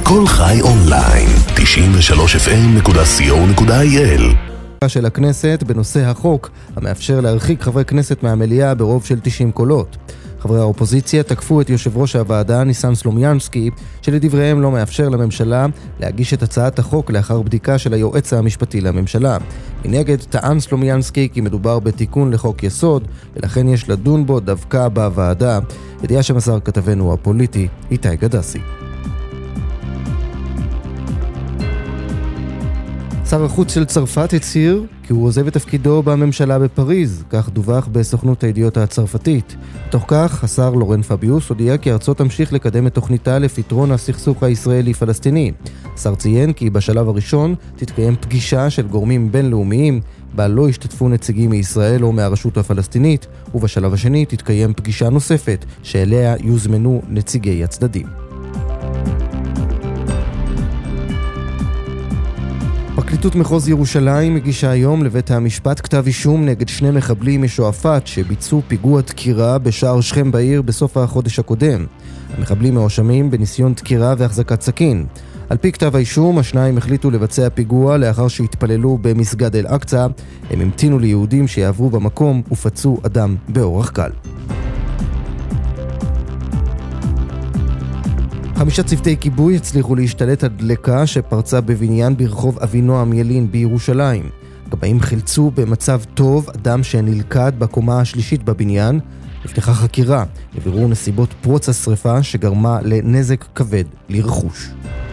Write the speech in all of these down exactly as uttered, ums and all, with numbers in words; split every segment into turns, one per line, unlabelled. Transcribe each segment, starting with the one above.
כל חי אונליין, תשעים ושלוש אף אם נקודה סי או נקודה איי אל.
של הכנסת בנושא החוק המאפשר להרחיק חברי כנסת מהמליאה ברוב של תשעים קולות. חברי האופוזיציה תקפו את יושב ראש הוועדה ניסן סלומינסקי, שלדבריהם לא מאפשר לממשלה להגיש את הצעת החוק לאחר בדיקה של היועץ המשפטי לממשלה. מנגד טען סלומינסקי כי מדובר בתיקון לחוק יסוד, ולכן יש לדון בו דווקא בוועדה. ידיעה שמסר כתבנו הפוליטי איתי גדסי. שר החוץ של צרפת הצהיר כי הוא עוזב את תפקידו בממשלה בפריז, כך דווח בסוכנות הידיעות הצרפתית. בתוך כך, השר לורן פביוס הודיע כי ארצו תמשיך לקדם את תוכניתה לפתרון הסכסוך הישראלי-פלסטיני. השר ציין כי בשלב הראשון תתקיים פגישה של גורמים בינלאומיים, בה לא ישתתפו נציגים מישראל או מהרשות הפלסטינית, ובשלב השני תתקיים פגישה נוספת, שאליה יוזמנו נציגי הצדדים. פרקליטות מחוז ירושלים הגישה היום לבית המשפט כתב אישום נגד שני מחבלים משועפאט שביצעו פיגוע דקירה בשער שכם בעיר בסוף החודש הקודם. המחבלים מואשמים בניסיון דקירה והחזקת סכין. על פי כתב האישום, השניים החליטו לבצע פיגוע לאחר שהתפללו במסגד אל-אקצא. הם המתינו ליהודים שיעברו במקום ופצעו אדם באורח קל. חמישה צוותי כיבוי הצליחו להשתלט על דלקה שפרצה בבניין ברחוב אבינועם ילין בירושלים. כבאים חילצו במצב טוב אדם שנלכד בקומה השלישית בבניין. נפתחה חקירה לבירור נסיבות פרוץ השריפה שגרמה לנזק כבד לרכוש.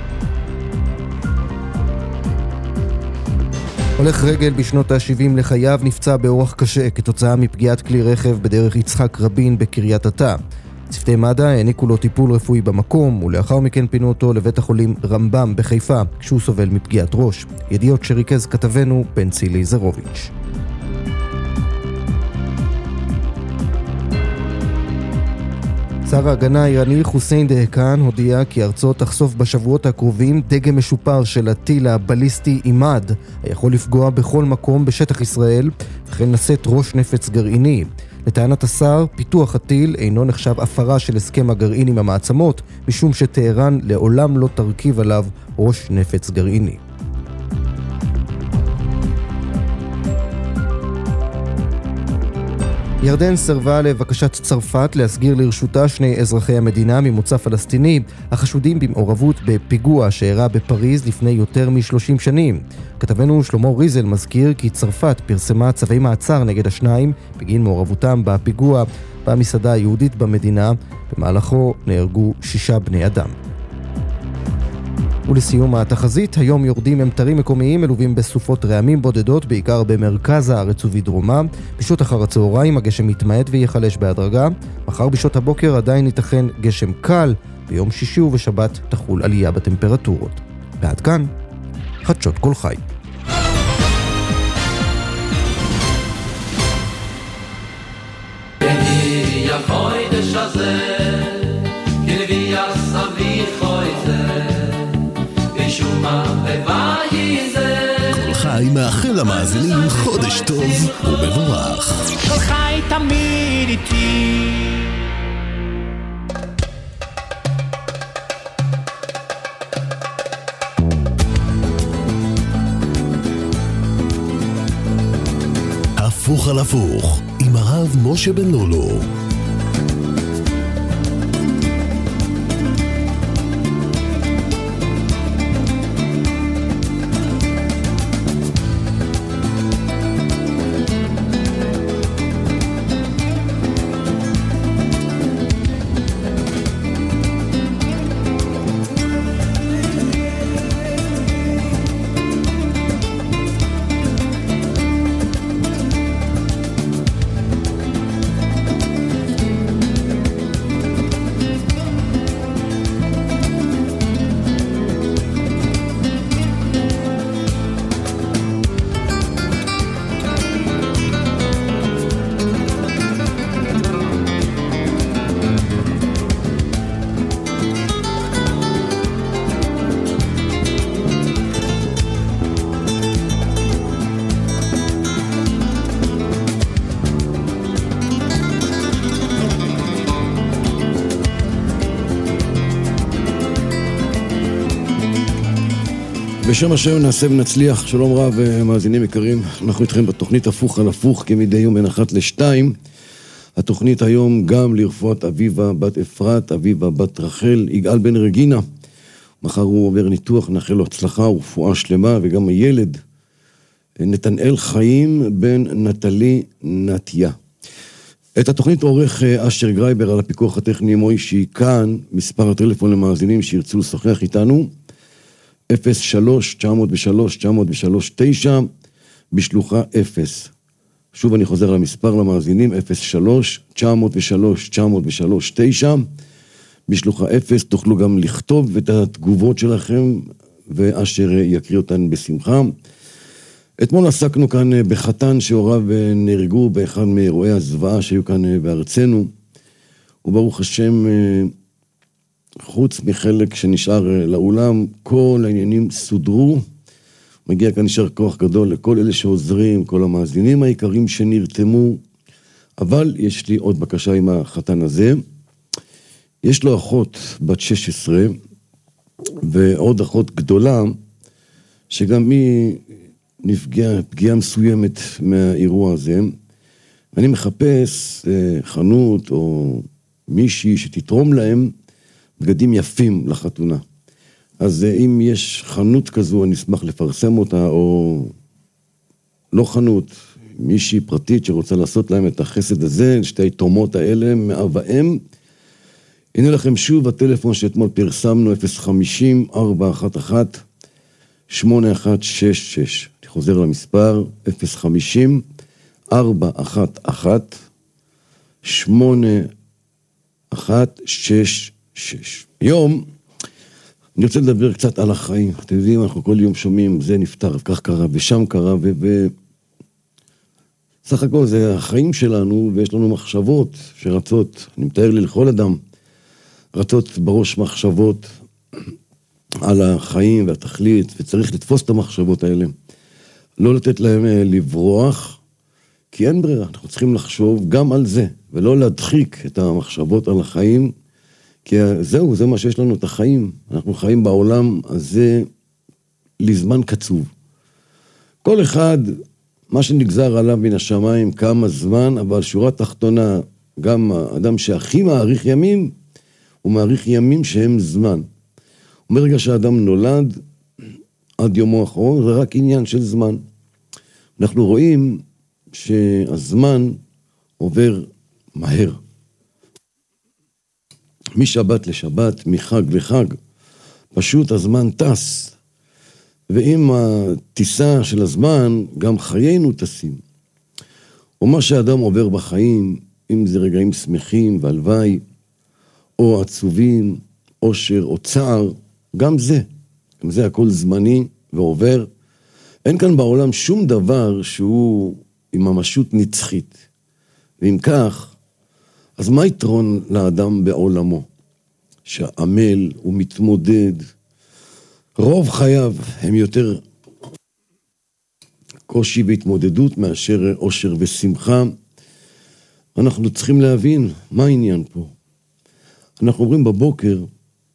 הולך רגל בשנות ה-שבעים לחייו נפצע באורח קשה כתוצאה מפגיעת כלי רכב בדרך יצחק רבין בקריית אתא. צוותי מד"א העניקו לו טיפול רפואי במקום, ולאחר מכן פינו אותו לבית החולים רמב"ם בחיפה, כשהוא סובל מפגיעת ראש. ידיעות שריכז כתבנו בנצי ליזרוביץ'. שר ההגנה האיראני חוסיין דהקן הודיע כי ארצו תחשוף בשבועות הקרובים דגם משופר של הטיל הבליסטי אימאד, היכול לפגוע בכל מקום בשטח ישראל, וכן לשאת ראש נפץ גרעיני. לטענת השר, פיתוח הטיל אינו נחשב הפרה של הסכם הגרעין עם המעצמות, משום שטהרן לעולם לא תרכיב עליו ראש נפץ גרעיני. ירדן סרבה לבקשת צרפת להסגיר לרשותה שני אזרחי המדינה ממוצא פלסטיני, החשודים במעורבות בפיגוע שאירע בפריז לפני יותר מ-שלושים שנים. כתבנו שלמה ריזל מזכיר כי צרפת פרסמה צווי מעצר נגד השניים בגין מעורבותם בפיגוע במסעדה היהודית במדינה, במהלכו נהרגו שישה בני אדם. ולסיום התחזית, היום יורדים ממטרים מקומיים מלווים בסופות רעמים בודדות, בעיקר במרכז הארץ ובדרומה. בשעות אחר הצהריים הגשם מתמעט ויחלש בהדרגה. מחר בשעות הבוקר עדיין ייתכן גשם קל. ביום שישי ובשבת תחול עלייה בטמפרטורות. ועד כאן, חדשות כל חי.
כל חי מאחל למאזינים חודש טוב ומבורך.
כל חי תמיד איתי.
הפוך על הפוך עם הרב משה בן לולו.
בשם השם נעשה ונצליח. שלום רב מאזינים יקרים, אנחנו איתכם בתוכנית הפוך על הפוך כמדי יום בין אחת לשתיים. התוכנית היום גם לרפואת אביבה בת אפרת, אביבה בת רחל, יגאל בן רגינה. מחר הוא עובר ניתוח, נאחל לו הצלחה ורפואה שלמה, וגם הילד נתנאל חיים בן נטלי נתיה. את התוכנית עורך אשר גרייבר, על הפיקוח הטכני מוישי. כאן מספר הטלפון למאזינים שירצו לשוחח איתנו אפס שלוש תשע אפס שלוש תשע אפס שלוש תשע בשלוחה אפס. שוב אני חוזר למספר למאזינים, אפס שלוש תשע אפס שלוש תשע אפס שלוש תשע בשלוחה אפס. תוכלו גם לכתוב את התגובות שלכם ואשר יקריא אותן בשמחה. אתמול עסקנו כאן בחתן שהוריו נהרגו באחד מאירועי הזוועה שהיו כאן בארצנו, וברוך השם, חוץ מחלק שנשאר לאולם, כל העניינים סודרו. מגיע כאן נשאר כוח גדול לכל אלה שעוזרים, כל המאזינים העיקרים שנרתמו. אבל יש לי עוד בקשה עם החתן הזה. יש לו אחות בת שש עשרה, ועוד אחות גדולה, שגם היא נפגעה פגיעה מסוימת מהאירוע הזה. אני מחפש חנות או מישהי שתתרום להם בגדים יפים לחתונה. אז אם יש חנות כזו, אני אשמח לפרסם אותה, או לא חנות, מישהי פרטית שרוצה לעשות להם את החסד הזה, שתי תומות האלה, מאבהם. הנה לכם שוב הטלפון שאתמול פרסמנו, אפס חמישים ארבע אחת אחת שמונה אחת שש שש. אני חוזר למספר, אפס חמישים ארבע אחת אחת שמונה אחת שש שש. היום אני רוצה לדבר קצת על החיים. אתם יודעים, אנחנו כל יום שומעים, זה נפטר, כך קרה, ושם קרה, ו... ו... סך הכל זה החיים שלנו, ויש לנו מחשבות שרצות, אני מתאר לי לכל אדם, רצות בראש מחשבות על החיים והתכלית, וצריך לתפוס את המחשבות האלה. לא לתת להם לברוח, כי אין ברירה, אנחנו צריכים לחשוב גם על זה, ולא להדחיק את המחשבות על החיים, כי זהו, זה מה שיש לנו, את החיים. אנחנו חיים בעולם הזה לזמן קצוב. כל אחד, מה שנגזר עליו מן השמיים, כמה זמן, אבל שורה תחתונה, גם האדם שהכי מעריך ימים, הוא מעריך ימים שהם זמן. ומרגע שהאדם נולד, עד יומו האחרון, זה רק עניין של זמן. אנחנו רואים שהזמן עובר מהר. משבת לשבת, מחג לחג, פשוט הזמן טס. ועם הטיסה של הזמן, גם חיינו טסים. ומה שהאדם עובר בחיים, אם זה רגעים שמחים והלוואי, או עצובים, אושר או צער, גם זה. גם זה הכל זמני ועובר. אין כאן בעולם שום דבר שהוא עם ממשות נצחית. ואם כך, אז מה יתרון לאדם בעולמו? שעמל ומתמודד, רוב חייו הם יותר קושי והתמודדות מאשר אושר ושמחה. אנחנו צריכים להבין מה העניין פה. אנחנו אומרים בבוקר,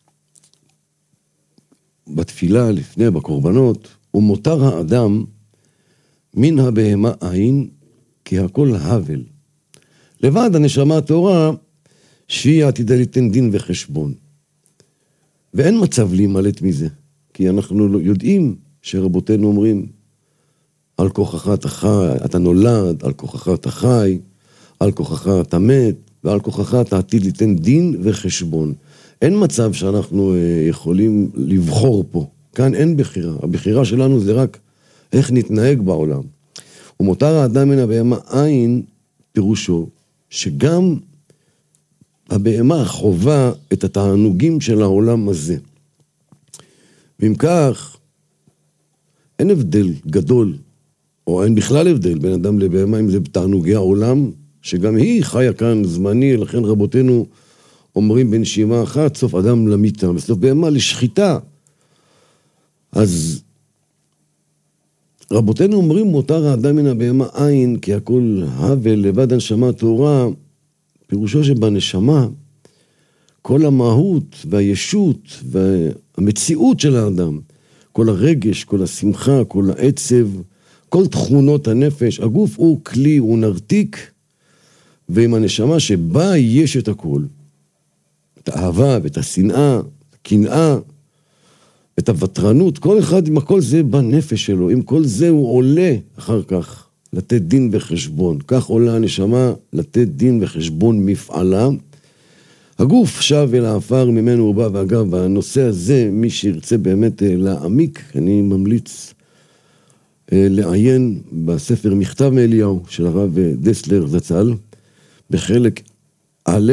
בתפילה לפני, בקורבנות, ומותר האדם מן הבהמה עין, כי הכל הבל. לבד הנשמה התורה, שהיא עתידה ליתן דין וחשבון. ואין מצב להימלט מזה, כי אנחנו יודעים שרבותינו אומרים, על כוחך אתה חי, אתה נולד, על כוחך אתה חי, על כוחך אתה מת, ועל כוחך אתה עתיד ליתן דין וחשבון. אין מצב שאנחנו יכולים לבחור פה. כאן אין בחירה. הבחירה שלנו זה רק איך נתנהג בעולם. ומותר האדם מן הבהמה עין, פירושו, שגם הבהמה חובה את התענוגים של העולם הזה. ואם כך, אין הבדל גדול, או אין בכלל הבדל בין אדם לבהמה, אם זה בתענוגי העולם, שגם היא חיה כאן זמני, לכן רבותינו אומרים בנשימה אחת, סוף אדם למיתה, בסוף בהמה לשחיטה. אז רבותינו אומרים, מותר האדם מן הבהמה עין, כי הכל הבל לבד הנשמה תורה, פירושו שבנשמה, כל המהות והישות והמציאות של האדם, כל הרגש, כל השמחה, כל העצב, כל תכונות הנפש. הגוף הוא כלי, הוא נרתיק, ועם הנשמה שבה יש את הכל, את האהבה ואת השנאה, את הקנאה, את הוותרנות, כל אחד עם הכל זה בנפש שלו, עם כל זה הוא עולה אחר כך לתת דין וחשבון. כך עולה הנשמה לתת דין וחשבון מפעלה. הגוף שב אל האפר ממנו הוא בא, ואגב, בנושא הזה, מי שירצה באמת להעמיק, אני ממליץ לעיין בספר מכתב מאליהו של הרב דסלר זצ"ל, בחלק א',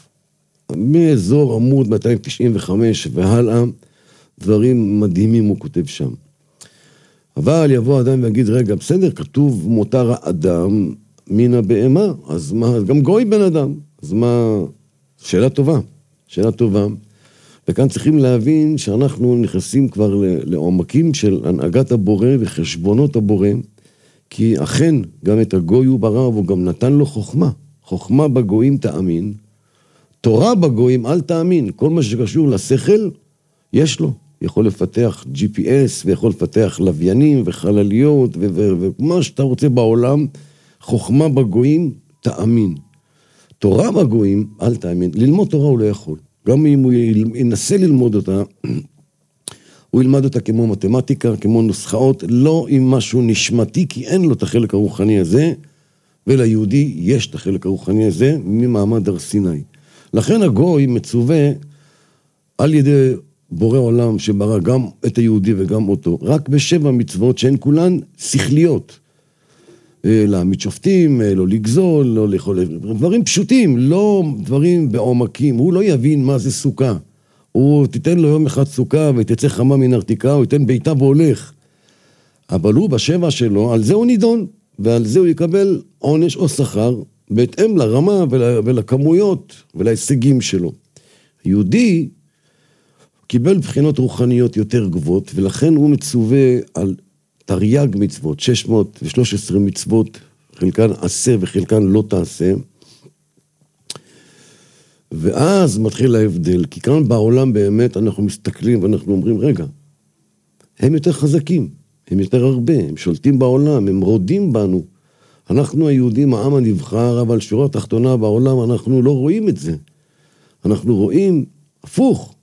מאזור עמוד מאתיים תשעים וחמש והלאה, דברים מדהימים הוא כותב שם. אבל יבוא אדם ויגיד, רגע, בסדר, כתוב מותר האדם מן הבהמה, אז מה, גם גוי בן אדם, אז מה, שאלה טובה, שאלה טובה, וכאן צריכים להבין שאנחנו נכנסים כבר לעומקים של הנהגת הבורא וחשבונות הבורא, כי אכן גם את הגוי הוא ברא, והוא גם נתן לו חוכמה, חוכמה בגויים תאמין, תורה בגויים אל תאמין, כל מה שקשור לשכל יש לו, יכול לפתח ג'י פי אס ויכול לפתח לוויינים וחלליות ומה שאתה רוצה בעולם, חוכמה בגויים תאמין, תורה בגויים אל תאמין, ללמוד תורה הוא לא יכול, גם אם הוא ינסה ללמוד אותה, הוא ילמד אותה כמו מתמטיקה, כמו נוסחאות, לא עם משהו נשמתי, כי אין לו את החלק הרוחני הזה, וליהודי יש את החלק הרוחני הזה ממעמד הר סיני. לכן הגוי מצווה על ידי בורא עולם שברא גם את היהודי וגם אותו, רק בשבע מצוות שהן כולן שכליות. להעמיד שופטים, לא לגזול, לא לאכול, דברים פשוטים, לא דברים בעומקים. הוא לא יבין מה זה סוכה. הוא תיתן לו יום אחד סוכה ותצא חמה מנרתיקה, הוא ייתן ביתה והולך. אבל הוא בשבע שלו, על זה הוא נידון, ועל זה הוא יקבל עונש או שכר, בהתאם לרמה ולכמויות ולהישגים שלו. היהודי קיבל בחינות רוחניות יותר גבוהות, ולכן הוא מצווה על תרי"ג מצוות, שש מאות ושלוש עשרה מצוות, חלקן עשה וחלקן לא תעשה. ואז מתחיל ההבדל, כי כאן בעולם באמת אנחנו מסתכלים ואנחנו אומרים, רגע, הם יותר חזקים, הם יותר הרבה, הם שולטים בעולם, הם רודים בנו. אנחנו היהודים, העם הנבחר, אבל שורה תחתונה בעולם, אנחנו לא רואים את זה. אנחנו רואים הפוך,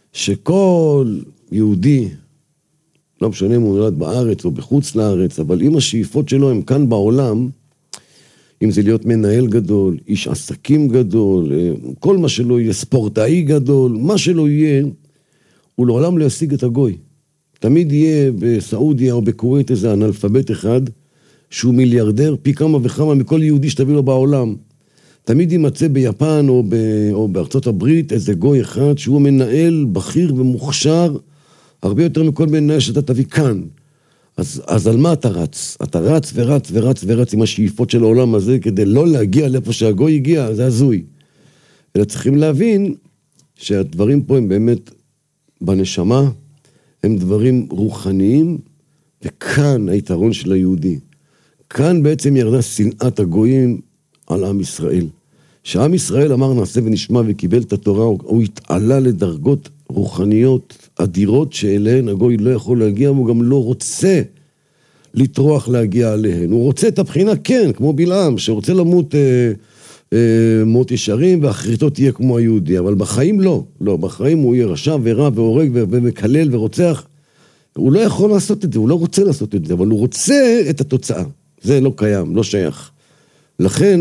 שכל יהודי, לא משנה אם הוא נולד בארץ או בחוץ לארץ, אבל אם השאיפות שלו הם כאן בעולם, אם זה להיות מנהל גדול, איש עסקים גדול, כל מה שלא יהיה, ספורטאי גדול, מה שלא יהיה, הוא לעולם לא ישיג את הגוי. תמיד יהיה בסעודיה או בכווית איזה אנאלפבית אחד, שהוא מיליארדר פי כמה וכמה מכל יהודי שתביא לו בעולם. תמיד יימצא ביפן או, ב, או בארצות הברית איזה גוי אחד, שהוא מנהל בכיר ומוכשר, הרבה יותר מכל מנהל שאתה תביא כאן. אז, אז על מה אתה רץ? אתה רץ ורץ ורץ ורץ עם השאיפות של העולם הזה, כדי לא להגיע לאיפה שהגוי הגיע, זה הזוי. אלא צריכים להבין שהדברים פה הם באמת בנשמה, הם דברים רוחניים, וכאן היתרון של היהודי. כאן בעצם ירדה שנאת הגויים על עם ישראל. שעם ישראל אמר נעשה ונשמע וקיבל את התורה, הוא התעלה לדרגות רוחניות אדירות שאליהן הגוי לא יכול להגיע, והוא גם לא רוצה לטרוח להגיע עליהן. הוא רוצה את הבחינה, כן, כמו בלעם, שרוצה למות אה, אה, מות ישרים, ואחריתו תהיה כמו היהודי, אבל בחיים לא. לא, בחיים הוא יהיה רשע ורע והורג ומקלל ורוצח. הוא לא יכול לעשות את זה, הוא לא רוצה לעשות את זה, אבל הוא רוצה את התוצאה. זה לא קיים, לא שייך. לכן,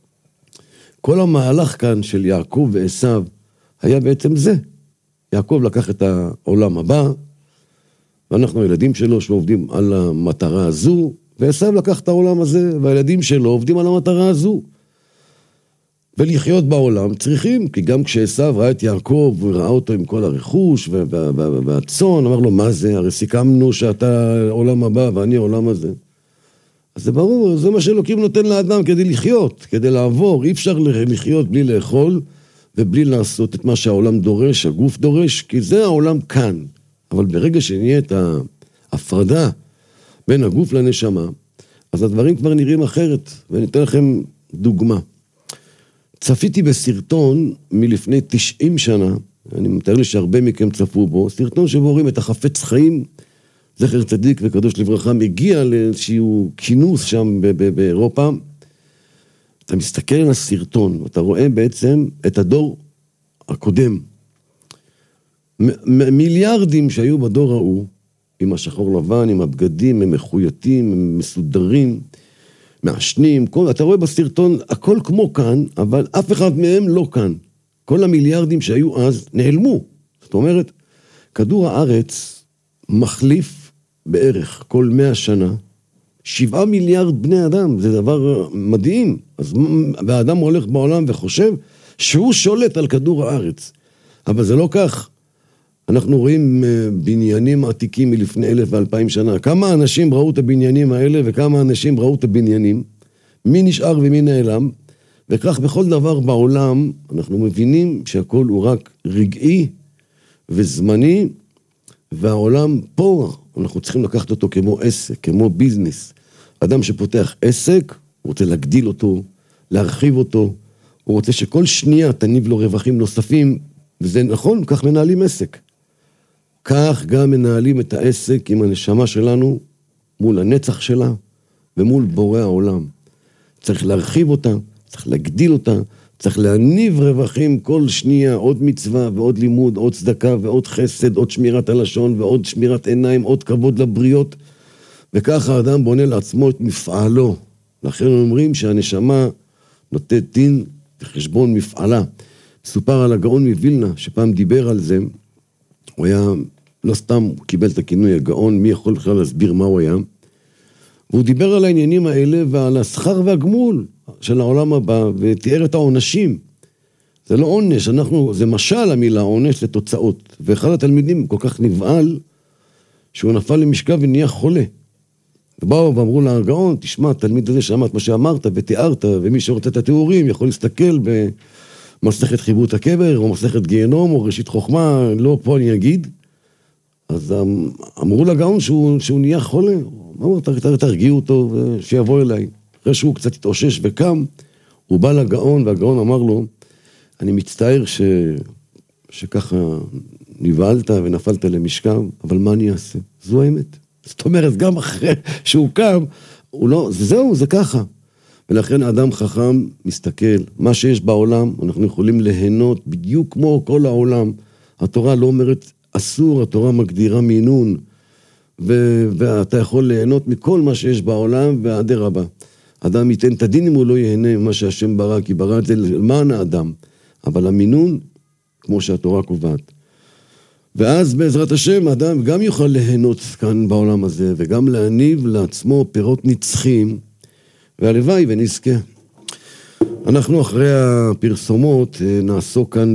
כל המהלך כאן של יעקב ועשיו היה בעצם זה. יעקב לקח את העולם הבא, ואנחנו הילדים שלו שעובדים על המטרה הזו, ועשיו לקח את העולם הזה, והילדים שלו עובדים על המטרה הזו. ולחיות בעולם צריכים, כי גם כשעשיו ראה את יעקב, הוא ראה אותו עם כל הרכוש והצאן, אמר לו, מה זה? הרי סיכמנו שאתה עולם הבא ואני העולם הזה. אז זה ברור, זה מה שאלוקים נותן לאדם כדי לחיות, כדי לעבור. אי אפשר לחיות בלי לאכול, ובלי לעשות את מה שהעולם דורש, הגוף דורש, כי זה העולם כאן. אבל ברגע שנהיה את ההפרדה בין הגוף לנשמה, אז הדברים כבר נראים אחרת. ואני אתן לכם דוגמה. צפיתי בסרטון מלפני תשעים שנה, אני מתאר לי שהרבה מכם צפו בו, סרטון שבו רואים את החפץ חיים זכר צדיק וקדוש לברכה, מגיע לאיזשהו כינוס שם באירופה, אתה מסתכל על הסרטון, אתה רואה בעצם את הדור הקודם. מ- מיליארדים שהיו בדור ההוא, עם השחור לבן, עם הבגדים, הם מחויטים, הם מסודרים, מעשנים, כל, אתה רואה בסרטון, הכל כמו כאן, אבל אף אחד מהם לא כאן. כל המיליארדים שהיו אז נעלמו. זאת אומרת, כדור הארץ מחליף בערך כל מאה שנה, שבעה מיליארד בני אדם, זה דבר מדהים. אז האדם הולך בעולם וחושב שהוא שולט על כדור הארץ. אבל זה לא כך. אנחנו רואים בניינים עתיקים מלפני אלף ואלפיים שנה. כמה אנשים ראו את הבניינים האלה וכמה אנשים ראו את הבניינים. מי נשאר ומי נעלם. וכך בכל דבר בעולם אנחנו מבינים שהכל הוא רק רגעי וזמני. והעולם פה אנחנו צריכים לקחת אותו כמו עסק, כמו ביזנס. אדם שפותח עסק, הוא רוצה להגדיל אותו, להרחיב אותו. הוא רוצה שכל שנייה תניב לו רווחים נוספים. וזה נכון, כך מנהלים עסק. כך גם מנהלים את העסק עם הנשמה שלנו, מול הנצח שלה, ומול בורא העולם. צריך להרחיב אותה, צריך להגדיל אותה, צריך להניב רווחים כל שנייה, עוד מצווה ועוד לימוד, עוד צדקה ועוד חסד, עוד שמירת הלשון ועוד שמירת עיניים, עוד כבוד לבריות. וככה האדם בונה לעצמו את מפעלו. לכן אומרים שהנשמה נותנת דין וחשבון מפעלה. סופר על הגאון מווילנה, שפעם דיבר על זה, הוא היה, לא סתם הוא קיבל את הכינוי הגאון, מי יכול בכלל להסביר מה הוא היה, והוא דיבר על העניינים האלה ועל השכר והגמול של העולם הבא, ותיאר את העונשים. זה לא עונש, אנחנו, זה משל המילה עונש לתוצאות, ואחד התלמידים כל כך נבעל, שהוא נפל למשכב ונהיה חולה. ובאו ואמרו לגאון, תשמע, תלמיד הזה שמעת מה שאמרת ותיארת, ומי שרוצה את התיאורים יכול להסתכל ב... מסכת חיבות הקבר, או מסכת גיהנום, או ראשית חוכמה, לא פה אני אגיד. אז אמרו לגאון שהוא, שהוא נהיה חולה. אמרו, תרגיעו אותו ושיבוא אליי. אחרי שהוא קצת התאושש וקם, הוא בא לגאון, והגאון אמר לו, אני מצטער ש... שככה נבעלת ונפלת למשכב, אבל מה אני אעשה? זו האמת. זאת אומרת, גם אחרי שהוא קם, הוא לא, זהו, זה ככה. ולכן האדם חכם מסתכל, מה שיש בעולם, אנחנו יכולים ליהנות בדיוק כמו כל העולם. התורה לא אומרת אסור, התורה מגדירה מינון, ו- ואתה יכול ליהנות מכל מה שיש בעולם, ועד רבה. אדם ייתן את הדין אם הוא לא ייהנה ממה שהשם ברא, כי ברא את זה למען האדם. אבל המינון, כמו שהתורה קובעת. ואז בעזרת השם, האדם גם יוכל ליהנות כאן בעולם הזה, וגם להניב לעצמו פירות נצחים, והלוואי ונזכה. אנחנו אחרי הפרסומות נעסוק כאן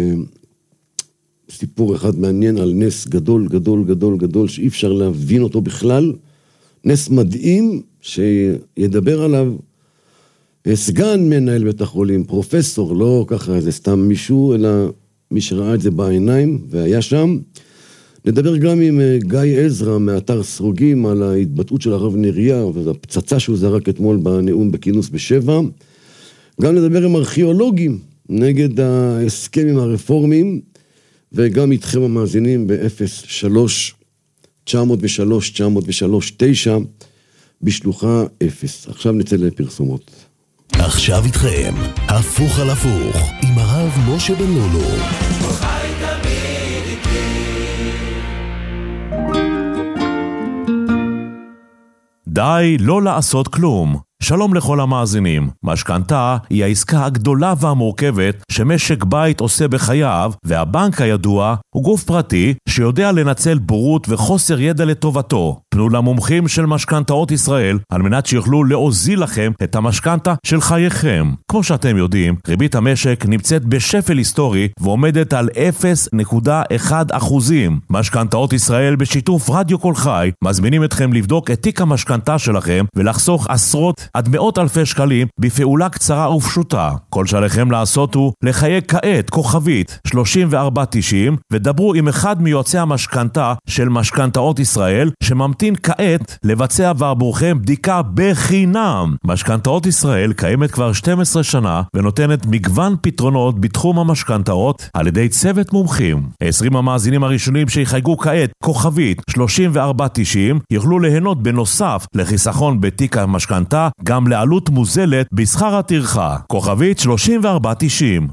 בסיפור אחד מעניין על נס גדול, גדול, גדול, גדול, שאי אפשר להבין אותו בכלל. נס מדהים שידבר עליו סגן מנהל בית החולים, פרופסור, לא ככה זה סתם מישהו, אלא מי שראה את זה בעיניים והיה שם. נדבר גם עם גיא עזרא מאתר סרוגים על ההתבטאות של הרב נריה, והפצצה שהוא זרק אתמול בנאום בכינוס בשבע. גם נדבר עם ארכיאולוגים נגד ההסכם עם הרפורמים, וגם איתכם המאזינים ב-אפס שלוש תשע אפס שלוש תשע אפס שלוש תשע בשלוחה אפס. עכשיו נצא לפרסומות.
עכשיו איתכם, הפוך על הפוך, עם הרב משה בן לולו.
די לא לעשות כלום. שלום לכל המאזינים. משכנתה היא העסקה הגדולה והמורכבת שמשק בית עושה בחייו, והבנק הידוע הוא גוף פרטי שיודע לנצל בורות וחוסר ידע לטובתו. פנו למומחים של משכנתאות ישראל על מנת שיוכלו להוזיל לכם את המשכנתה של חייכם. כמו שאתם יודעים, ריבית המשק נמצאת בשפל היסטורי ועומדת על אפס נקודה אחת אחוזים. משכנתאות ישראל בשיתוף רדיו כל חי מזמינים אתכם לבדוק את תיק המשכנתה שלכם ולחסוך עשרות עד מאות אלפי שקלים בפעולה קצרה ופשוטה. כל שעליכם לעשות הוא לחייג כעת כוכבית שלושים וארבע תשעים ודברו עם אחד מיועצי המשכנתה של משכנתאות ישראל שממתין כעת לבצע עבורכם בדיקה בחינם. משכנתאות ישראל קיימת כבר שתים עשרה שנה ונותנת מגוון פתרונות בתחום המשכנתאות על ידי צוות מומחים. עשרים המאזינים הראשונים שיחייגו כעת כוכבית שלושים וארבע תשעים יוכלו ליהנות בנוסף לחיסכון בתיק המשכנתה גם לעלות מוזלת בשכר הטרחה. כוכבית שלושים וארבע תשעים.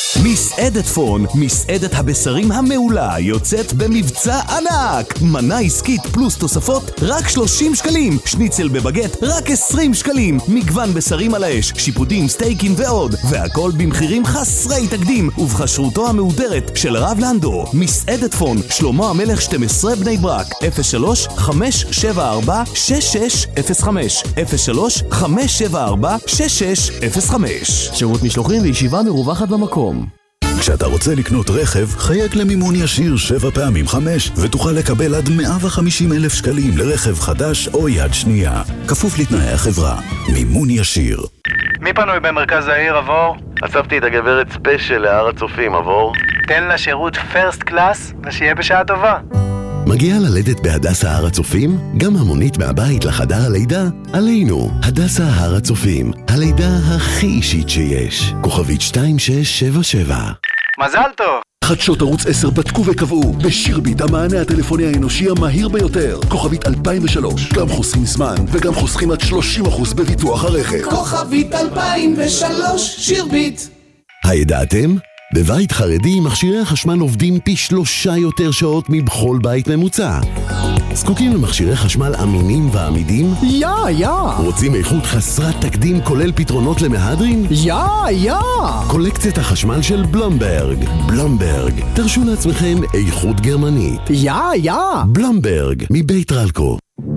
מסעדת פון, מסעדת הבשרים המעולה, יוצאת במבצע ענק. מנה עסקית פלוס תוספות רק שלושים שקלים, שניצל בבגט רק עשרים שקלים, מגוון בשרים על האש, שיפודים, סטייקים ועוד, והכל במחירים חסרי תקדים ובחשרותו המהודרת של רב לנדו. מסעדת פון, שלמה המלך שתים עשרה בני ברק, אפס שלוש חמש שבע ארבע שש שש אפס חמש, אפס שלוש חמש שבע ארבע שש שש אפס חמש. שירות משלוחים וישיבה מרווחת במקום.
כשאתה רוצה לקנות רכב, חייג למימון ישיר שבע פעמים חמש ותוכל לקבל עד מאה וחמישים אלף שקלים לרכב חדש או יד שנייה. כפוף לתנאי החברה. מימון ישיר.
מי פנוי במרכז העיר, עבור?
אספתי את הגברת ספיישל להר הצופים, עבור.
תן לה שירות פרסט קלאס ושיהיה בשעה טובה.
מגיעה ללדת בהדסה הר הצופים? גם המונית מהבית לחדר הלידה? עלינו, הדסה הר הצופים, הלידה הכי אישית שיש. כוכבית שתיים שש שבע שבע.
מזל טוב!
חדשות ערוץ עשר בדקו וקבעו בשירביט המענה הטלפוני האנושי המהיר ביותר. כוכבית אלפיים ושלוש. גם חוסכים זמן וגם חוסכים עד שלושים אחוז בביטוח הרכב.
כוכבית אלפיים ושלוש, שירביט.
הידעתם? בבית חרדי מכשירי החשמל עובדים פי שלושה יותר שעות מבכל בית ממוצע. זקוקים למכשירי חשמל אמינים ועמידים?
יא, יא!
רוצים איכות חסרת תקדים כולל פתרונות למהדרין?
יא, יא!
קולקציית החשמל של בלומברג. בלומברג. תרשו לעצמכם איכות גרמנית.
יא, יא!
בלומברג, מבית רלקו.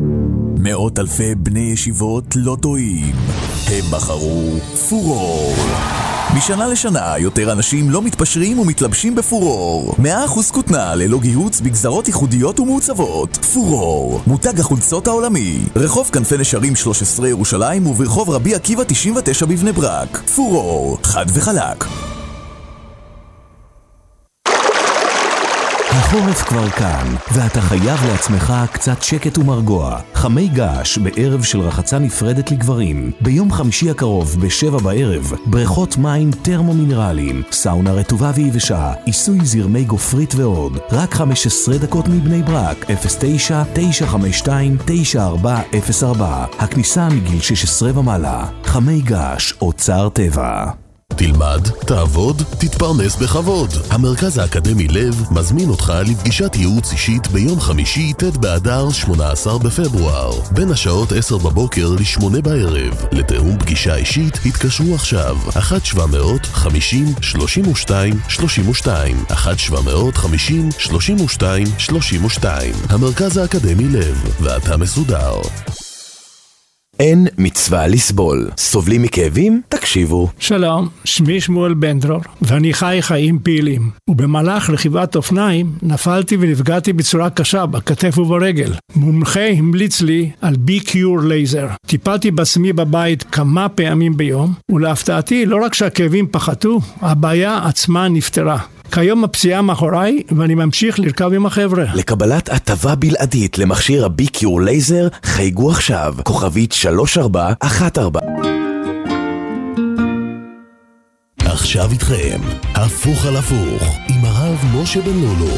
מאות אלפי בני ישיבות לא טועים. הם בחרו פורור. משנה לשנה יותר אנשים לא מתפשרים ומתלבשים בפורור. מאה אחוז כותנה ללא גיהוץ בגזרות ייחודיות ומעוצבות. פורור, מותג החולצות העולמי. רחוב כנפי נשרים שלוש עשרה ירושלים וברחוב רבי עקיבא תשעים ותשע בבני ברק. פורור, חד וחלק. החורף כבר כאן, ואתה חייב לעצמך קצת שקט ומרגוע. חמי געש בערב של רחצה נפרדת לגברים. ביום חמישי הקרוב בשבע בערב, בריכות מים טרמו-מינרליים, סאונה רטובה ויבשה, עיסוי זרמי גופרית ועוד. רק חמש עשרה דקות מבני ברק, אפס תשע תשע חמש שתיים תשע ארבע אפס ארבע. הכניסה מגיל שש עשרה ומעלה. חמי געש, אוצר טבע.
תלמד, תעבוד, תתפרנס בכבוד. המרכז האקדמי לב מזמין אותך לפגישת ייעוץ אישית ביום חמישי ט' באדר שמונה עשר בפברואר בין השעות עשר בבוקר לשמונה בערב. לתאום פגישה אישית התקשרו עכשיו אחת שבע מאות חמישים שלושים ושתיים שלושים ושתיים אחת שבע מאות חמישים שלושים ושתיים שלושים ושתיים. המרכז האקדמי לב, ואתה מסודר.
אין מצווה לסבול. סובלים מכאבים? תקשיבו.
שלום, שמי שמואל בנדרור, ואני חי חיים פעילים. ובמהלך רכיבת אופניים נפלתי ונפגעתי בצורה קשה בכתף וברגל. מומחה המליץ לי על בי-קיור לייזר. טיפלתי בעצמי בבית כמה פעמים ביום, ולהפתעתי לא רק שהכאבים פחתו, הבעיה עצמה נפתרה. כיום הפציעה מאחוריי ואני ממשיך לרכב עם החבר'ה.
לקבלת הטבה בלעדית למכשיר הבי-קיור לייזר, חייגו עכשיו, כוכבית שלוש ארבע אחת ארבע.
עכשיו איתכם, הפוך על הפוך, עם הרב משה בן לולו.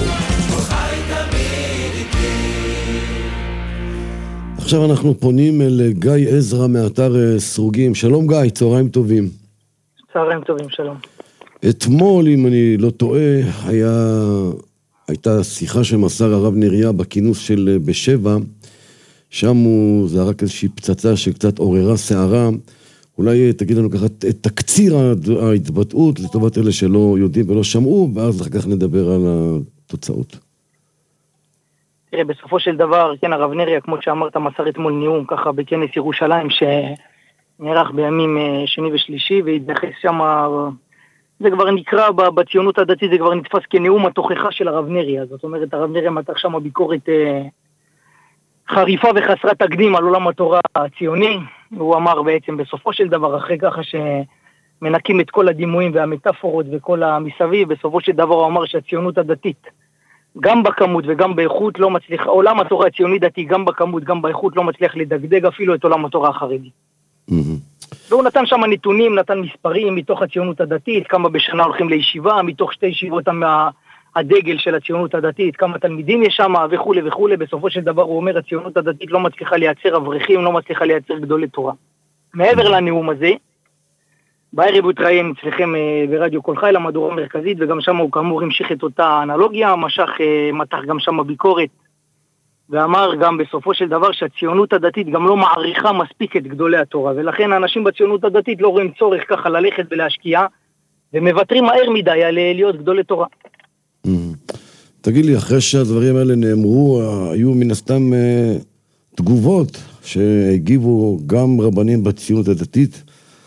עכשיו אנחנו פונים אל גיא עזרא מאתר סרוגים. שלום גיא, צהריים טובים.
צהריים טובים, שלום.
אתמול, אם אני לא טועה, היה, הייתה שיחה שמסר הרב נריה בכינוס של בשבע, שם הוא זרק איזושהי פצצה שקצת עוררה שערה. אולי תגיד לנו ככה את תקציר ההתבטאות לטובת אלה שלא יודעים ולא שמעו, ואז אחר כך נדבר על התוצאות.
תראה, בסופו של דבר, כן, הרב נריה, כמו שאמרת, מסר אתמול נאום ככה בכנס ירושלים, שנערך בימים שני ושלישי, והתייחס שם, זה כבר נקרא בציונות הדתית, זה כבר נתפס כנאום התוכחה של הרב נריה. זאת אומרת, הרב נריה מתח שם ביקורת חריפה וחסרת תקדים על עולם התורה הציוני, הוא אמר בעצם בסופו של דבר, אחרי ככה שמנקים את כל הדימויים והמטאפורות וכל המסביב, בסופו של דבר הוא אמר שהציונות הדתית, גם בכמות וגם באיכות לא מצליח, עולם התורה הציוני דתי, גם בכמות, גם באיכות לא מצליח לדגדג אפילו את עולם התורה החרדי. והוא נתן שם נתונים, נתן מספרים מתוך הציונות הדתית, כמה בשנה הולכים לישיבה, מתוך שתי ישיבות מה... הדגל של הציונות הדתית, כמה תלמידים יש שם וכו' וכו'. בסופו של דבר הוא אומר, הציונות הדתית לא מצליחה לייצר אברכים, לא מצליחה לייצר גדולי תורה. מעבר לנאום הזה, בערב הוא התראיין אצלכם ברדיו כל חי למהדורה המרכזית, וגם שם הוא כאמור המשיך את אותה אנלוגיה, משך, מתח גם שם ביקורת, ואמר גם בסופו של דבר שהציונות הדתית גם לא מעריכה מספיק את גדולי התורה, ולכן האנשים בציונות הדתית לא רואים צורך ככה ללכת ולהשקיע, ומוותרים מהר מדי על להיות גדולי תורה.
תגיד לי, אחרי שהדברים האלה נאמרו, היו מן הסתם תגובות שהגיבו גם רבנים בציונות הדתית.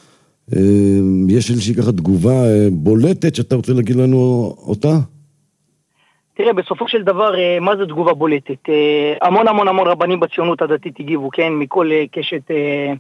יש איזושהי ככה תגובה בולטת שאתה רוצה להגיד לנו אותה?
תראה, בסופו של דבר, מה זה תגובה בולטת? המון המון המון רבנים בציונות הדתית הגיבו, כן, מכל קשת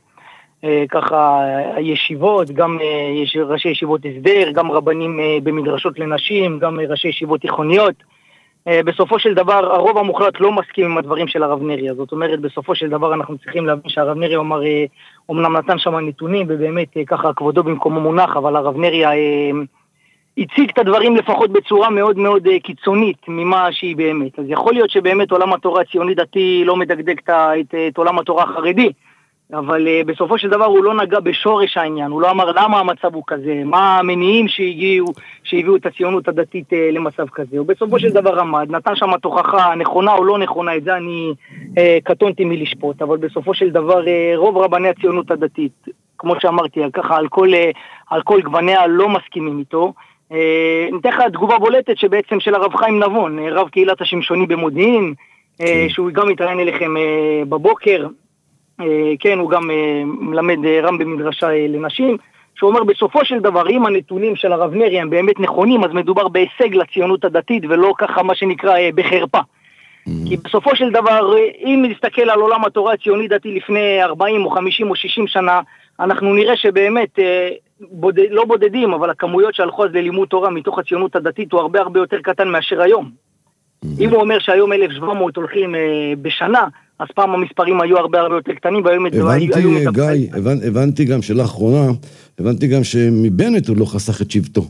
ככה הישיבות, גם יש ראשי ישיבות הסדר, גם רבנים במדרשות לנשים, גם ראשי ישיבות תיכוניות. בסופו של דבר, הרוב המוחלט לא מסכים עם הדברים של הרב נריה. זאת אומרת, בסופו של דבר אנחנו צריכים להבין שהרב נריה אומר, אומנם נתן שם נתונים, ובאמת ככה כבודו במקומו מונח, אבל הרב נריה הציג את הדברים לפחות בצורה מאוד מאוד קיצונית ממה שהיא באמת. אז יכול להיות שבאמת עולם התורה הציוני דתי לא מדגדג את, את, את עולם התורה החרדי, אבל uh, בסופו של דבר הוא לא נגע בשורש העניין, הוא לא אמר למה המצב הוא כזה, מה המניעים שהגיעו, שהביאו את הציונות הדתית uh, למצב כזה. ובסופו של דבר עמד, נתן שם תוכחה נכונה או לא נכונה, את זה אני uh, קטונתי מלשפוט, אבל בסופו של דבר uh, רוב רבני הציונות הדתית, כמו שאמרתי, ככה על כל, uh, על כל גווניה לא מסכימים איתו. Uh, נתן לך תגובה בולטת שבעצם של הרב חיים נבון, רב קהילת השמשונים במודיעין, uh, שהוא גם התראיין אליכם uh, בבוקר, כן, הוא גם מלמד רם במדרשה לנשים, שהוא אומר בסופו של דבר, אם הנתונים של הרב נריה הם באמת נכונים, אז מדובר בהישג לציונות הדתית, ולא ככה מה שנקרא בחרפה. כי בסופו של דבר, אם נסתכל על עולם התורה הציוני דתי לפני ארבעים או חמישים או שישים שנה, אנחנו נראה שבאמת, בודד, לא בודדים, אבל הכמויות שהלכו אז ללימוד תורה מתוך הציונות הדתית הוא הרבה הרבה יותר קטן מאשר היום. אם הוא אומר שהיום אלף שבע מאות הולכים בשנה, אז פעם המספרים היו הרבה הרבה יותר קטנים, והיום
הבנתי, היו גיא, הבנ, הבנתי גם שלאחרונה, הבנתי גם שמבנט הוא לא חסך את שבטו.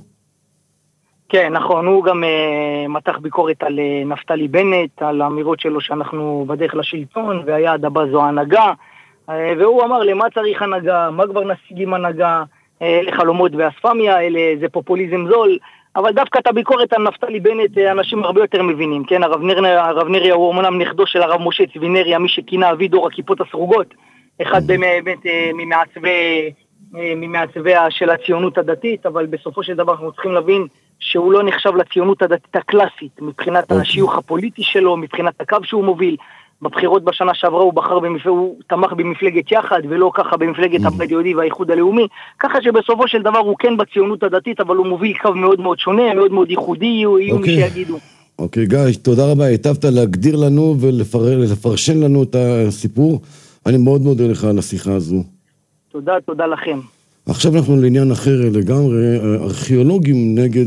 כן, נכון, הוא גם uh, מתח ביקורת על uh, נפתלי בנט, על האמירות שלו שאנחנו בדרך לשלטון, והיעד הבא זו ההנהגה, uh, והוא אמר למה צריך הנהגה, מה כבר נשיגים הנהגה, uh, לחלומות ואספמיה, אלה זה פופוליזם זול, אבל דווקא את הביקורת על נפתלי בנט אנשים הרבה יותר מבינים, כן? הרב נריה, הרב נריה הוא אמנם נכדו של הרב משה צבי נריה, מי שכינה אבי דור הכיפות הסרוגות, אחד באמת ממעצבי, ממעצבי של הציונות הדתית, אבל בסופו של דבר אנחנו צריכים להבין שהוא לא נחשב לציונות הדתית הקלאסית, מבחינת השיוך הפוליטי שלו, מבחינת הקו שהוא מוביל. בבחירות בשנה שעברה הוא בחר במפלגת, הוא תמך במפלגת יחד, ולא ככה במפלגת הבית היהודי והאיחוד הלאומי, ככה שבסופו של דבר הוא כן בציונות הדתית, אבל הוא מוביל קו מאוד מאוד שונה, מאוד מאוד ייחודי, יהיו מי שיגידו.
אוקיי, גיא, תודה רבה, היטבת להגדיר לנו ולפרשן לנו את הסיפור, אני מאוד מודה לך על השיחה הזו.
תודה, תודה לכם.
עכשיו אנחנו לעניין אחר לגמרי, ארכיאולוגים נגד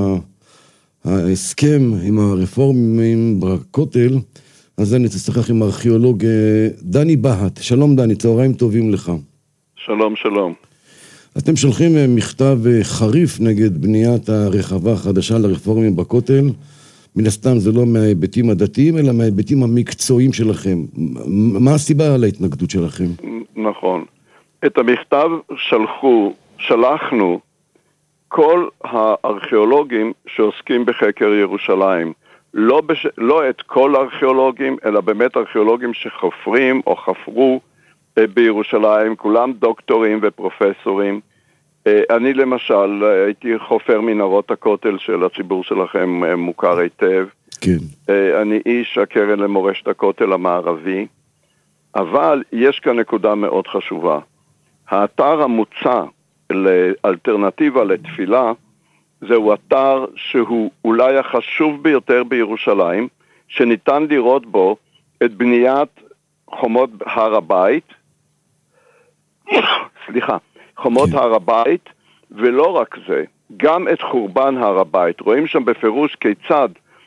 ההסכם עם הרפורמים בכותל, אז אני תשחח עם הארכיאולוג דני בהט. שלום דני, צהריים טובים לך.
שלום, שלום.
אתם שולחים מכתב חריף נגד בניית הרחבה החדשה לרפורמים בכותל. מן הסתם זה לא מההיבטים הדתיים, אלא מההיבטים המקצועיים שלכם. מה הסיבה על ההתנגדות שלכם?
נכון. את המכתב שלחו, שלחנו כל הארכיאולוגים שעוסקים בחקר ירושלים. לא, בש... לא את כל הארכיאולוגים, אלא באמת ארכיאולוגים שחופרים או חפרו אה, בירושלים, כולם דוקטורים ופרופסורים. אה, אני למשל הייתי חופר מנהרות הכותל של הציבור שלכם אה, מוכר היטב.
כן.
אה, אני איש הקרן למורשת הכותל המערבי, אבל יש כאן נקודה מאוד חשובה. האתר המוצע לאלטרנטיבה לתפילה, זהו אתר שהוא אולי החשוב ביותר בירושלים, שניתן לראות בו את בניית חומות הר הבית, סליחה, חומות הר הבית, ולא רק זה, גם את חורבן הר הבית. רואים שם בפירוש כיצד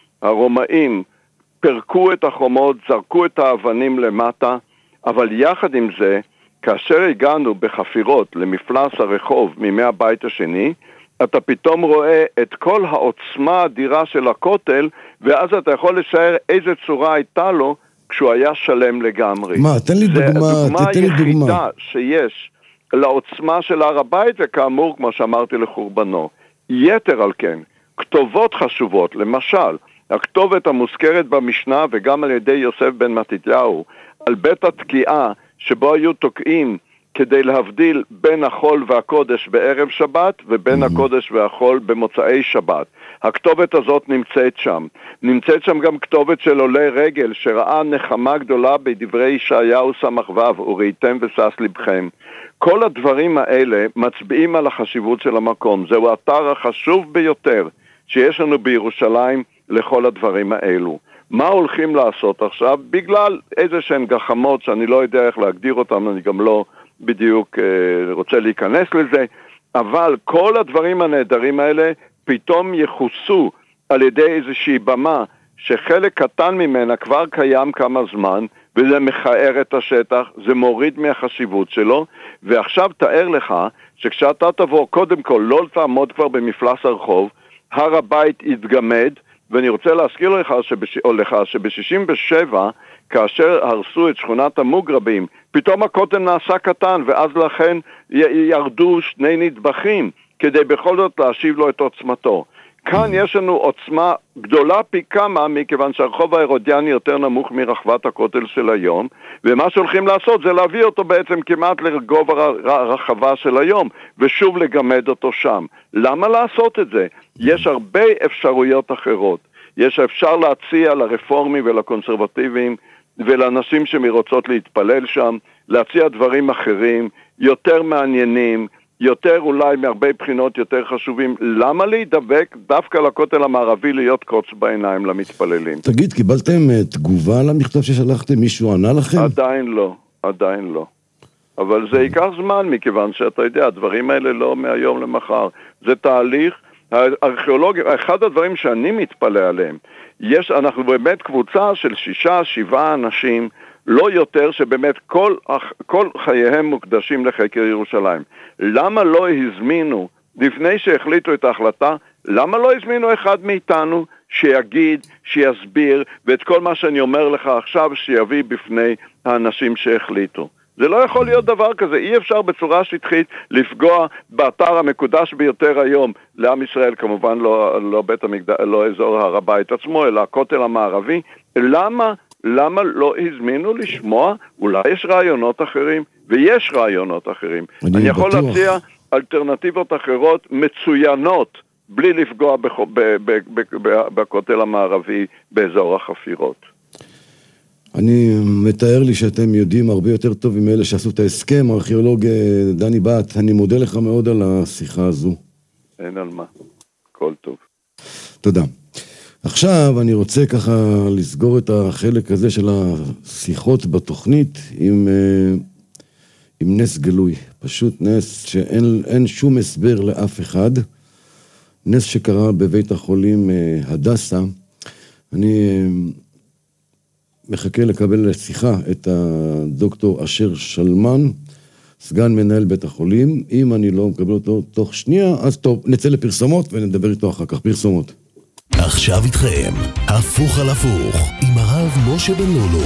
הרומאים פרקו את החומות, זרקו את האבנים למטה, אבל יחד עם זה, כאשר הגענו בחפירות למפלס הרחוב מימי הבית השני, אתה פתאום רואה את כל העוצמה האדירה של הכותל, ואז אתה יכול לשער איזה צורה הייתה לו כשהוא היה שלם לגמרי.
מה, תן לי דוגמה, תן לי דוגמה.
הדוגמה היחידה שיש לעוצמה של הר הבית, וכאמור, כמו שאמרתי, לחורבנו. יתר על כן, כתובות חשובות, למשל, הכתובת המוזכרת במשנה וגם על ידי יוסף בן מתתיהו, על בית התקיעה שבו היו תוקעים כדי להבדיל בין החול והקודש בערב שבת ובין הקודש והחול במוצאי שבת. הכתובת הזאת נמצאת שם. נמצאת שם גם כתובת של עולי רגל שראה נחמה גדולה בדברי ישעיהו סמך ו' וראיתם ושש לבכם. כל הדברים האלה מצביעים על החשיבות של המקום. זהו האתר החשוב ביותר שיש לנו בירושלים לכל הדברים האלו. מה הולכים לעשות עכשיו? בגלל איזה שהן גחמות שאני לא יודע איך להגדיר אותם, אני גם לא בדיוק אה, רוצה להיכנס לזה, אבל כל הדברים הנהדרים האלה פתאום יחוסו על ידי איזושהי במה שחלק קטן ממנה כבר קיים כמה זמן, וזה מכער את השטח, זה מוריד מהחשיבות שלו, ועכשיו תאר לך שכשאתה תבוא, קודם כל לא תעמוד כבר במפלס הרחוב, הר הבית יתגמד, ואני רוצה להזכיר לך, שבש... לך שב-שישים ושבע, כאשר הרסו את שכונת המוגרבים, פתאום הכותל נעשה קטן, ואז לכן י... ירדו שני נדבכים, כדי בכל זאת להשיב לו את עוצמתו. כאן יש לנו עוצמה גדולה פי כמה, מכיוון שהרחוב ההרודיאני יותר נמוך מרחבת הכותל של היום, ומה שהולכים לעשות זה להביא אותו בעצם כמעט לגובה הרחבה של היום, ושוב לגמד אותו שם. למה לעשות את זה? יש הרבה אפשרויות אחרות. יש אפשר להציע לרפורמים ולקונסרבטיבים, ולאנשים שמרוצות להתפלל שם, להציע דברים אחרים, יותר מעניינים, יותר אולי מהרבה בחינות יותר חשובים. למה להידבק דווקא לכותל המערבי להיות קוץ בעיניים למתפללים?
תגיד, קיבלתם תגובה למכתב ששלחתם? מישהו ענה לכם?
עדיין לא, עדיין לא. אבל זה ייקח זמן, מכיוון שאתה יודע, הדברים האלה לא מהיום למחר. זה תהליך. הארכיאולוגיה, אחד הדברים שאני מתפלא עליהם, יש, אנחנו באמת קבוצה של שישה, שבעה אנשים, לא יותר, שבאמת כל, כל חייהם מוקדשים לחקר ירושלים. למה לא הזמינו, לפני שהחליטו את ההחלטה, למה לא הזמינו אחד מאיתנו שיגיד, שיסביר, ואת כל מה שאני אומר לך עכשיו שיביא בפני האנשים שהחליטו? זה לא יכול להיות דבר כזה. אי אפשר בצורה שטחית לפגוע באתר המקודש ביותר היום לעם ישראל, כמובן לא, לא בית המקדש, לא אזור הר הבית עצמו, אלא הכותל המערבי. למה, למה לא הזמינו לשמוע? אולי יש רעיונות אחרים, ויש רעיונות אחרים. אני, אני יכול בטוח. להציע אלטרנטיבות אחרות מצוינות, בלי לפגוע בכ... ב... ב... ב... ב... בכותל המערבי באזור החפירות.
אני מתאר לי שאתם יודעים הרבה יותר טוב עם אלה שעשו את ההסכם, הארכיאולוג דני בת, אני מודה לך מאוד על השיחה הזו.
אין על מה, כל טוב.
תודה. עכשיו אני רוצה ככה לסגור את החלק הזה של השיחות בתוכנית עם, עם נס גלוי, פשוט נס שאין אין שום הסבר לאף אחד, נס שקרה בבית החולים הדסה. אני מחכה לקבל לשיחה את הדוקטור אשר שלמן, סגן מנהל בית החולים. אם אני לא מקבל אותו תוך שנייה, אז טוב, נצא לפרסומות ונדבר איתו אחר כך. פרסומות.
עכשיו איתכם, הפוך על הפוך, עם הרב משה בן לולו.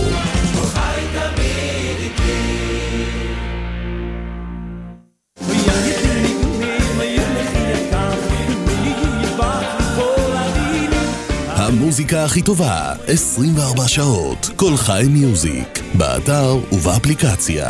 המוזיקה הכי טובה, עשרים וארבע שעות, כל חי מיוזיק, באתר ובאפליקציה.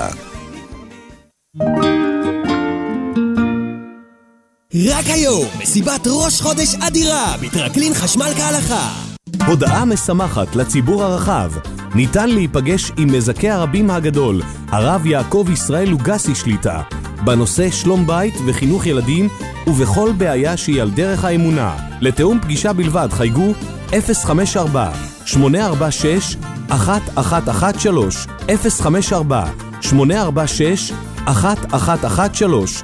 רק היום, מסיבת ראש חודש אדירה, בטרקלין חשמל כהלכה. הודעה משמחת לציבור הרחב. ניתן להיפגש עם מזכה הרבים הגדול, הרב יעקב ישראל לוגסי שליטה, בנושא שלום בית וחינוך ילדים, ובכל בעיה שהיא על דרך האמונה. לתאום פגישה בלבד חייגו אפס חמש ארבע שמונה ארבע שש אחת אחת אחת שלוש אפס חמש ארבע שמונה ארבע שש אחת אחת אחת שלוש.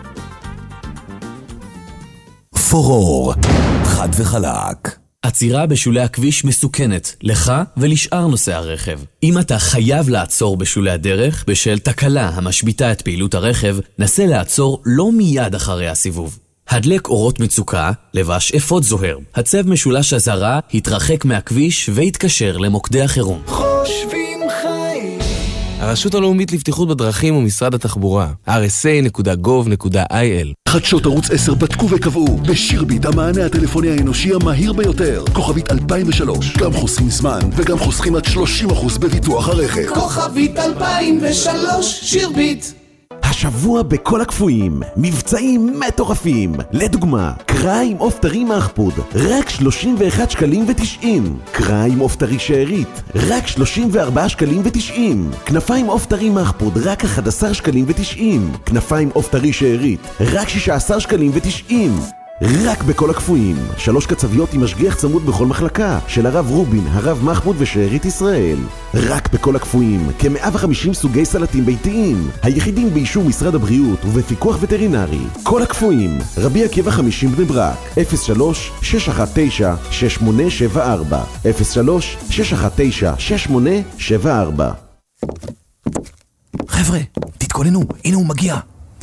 פורור, חד וחלק. עצירה בשולי הכביש מסוכנת, לך ולשאר נוסעי הרכב. אם אתה חייב לעצור בשולי הדרך, בשל תקלה המשביתה את פעילות הרכב, נסה לעצור לא מיד אחרי הסיבוב. הדלק אורות מצוקה, לבש אפוד זוהר. הצב משולש הזרה, התרחק מהכביש והתקשר למוקדי החירום.
חושבים חיים.
הרשות הלאומית לבטיחות בדרכים ומשרד התחבורה, אר אס איי נקודה גוב נקודה איי אל.
חדשות ערוץ עשר בדקו וקבעו, בשירביט המענה הטלפוני האנושי המהיר ביותר. כוכבית אלפיים ושלוש, גם חוסכים זמן וגם חוסכים עד שלושים אחוז בביטוח הרכב.
כוכבית אלפיים ושלוש, שירביט.
השבוע בכל הקפואים, מבצעים מטורפים. לדוגמה, קרא עם עוף טרי מהחפוד, רק שלושים ואחד שקלים ותשעים. קרא עם עוף טרי שארית, רק שלושים וארבעה שקלים ותשעים. כנפיים עוף טרי מהחפוד, רק אחד עשר שקלים ותשעים. כנפיים עוף טרי שארית, רק שישה עשר שקלים ותשעים. רק בכל הקפואים, שלוש קצביות עם משגיח צמוד בכל מחלקה, של הרב רובין, הרב מחמוד ושארית ישראל. רק בכל הקפואים, כ-מאה וחמישים סוגי סלטים ביתיים, היחידים באישור משרד הבריאות ובפיקוח וטרינרי. כל הקפואים, רבי עקיבא חמישים בני ברק, אפס שלוש שש אחת תשע שש שמונה שבע ארבע, אפס שלוש שש אחת תשע שש שמונה שבע ארבע.
חבר'ה, תתכוננו, הנה הוא מגיע.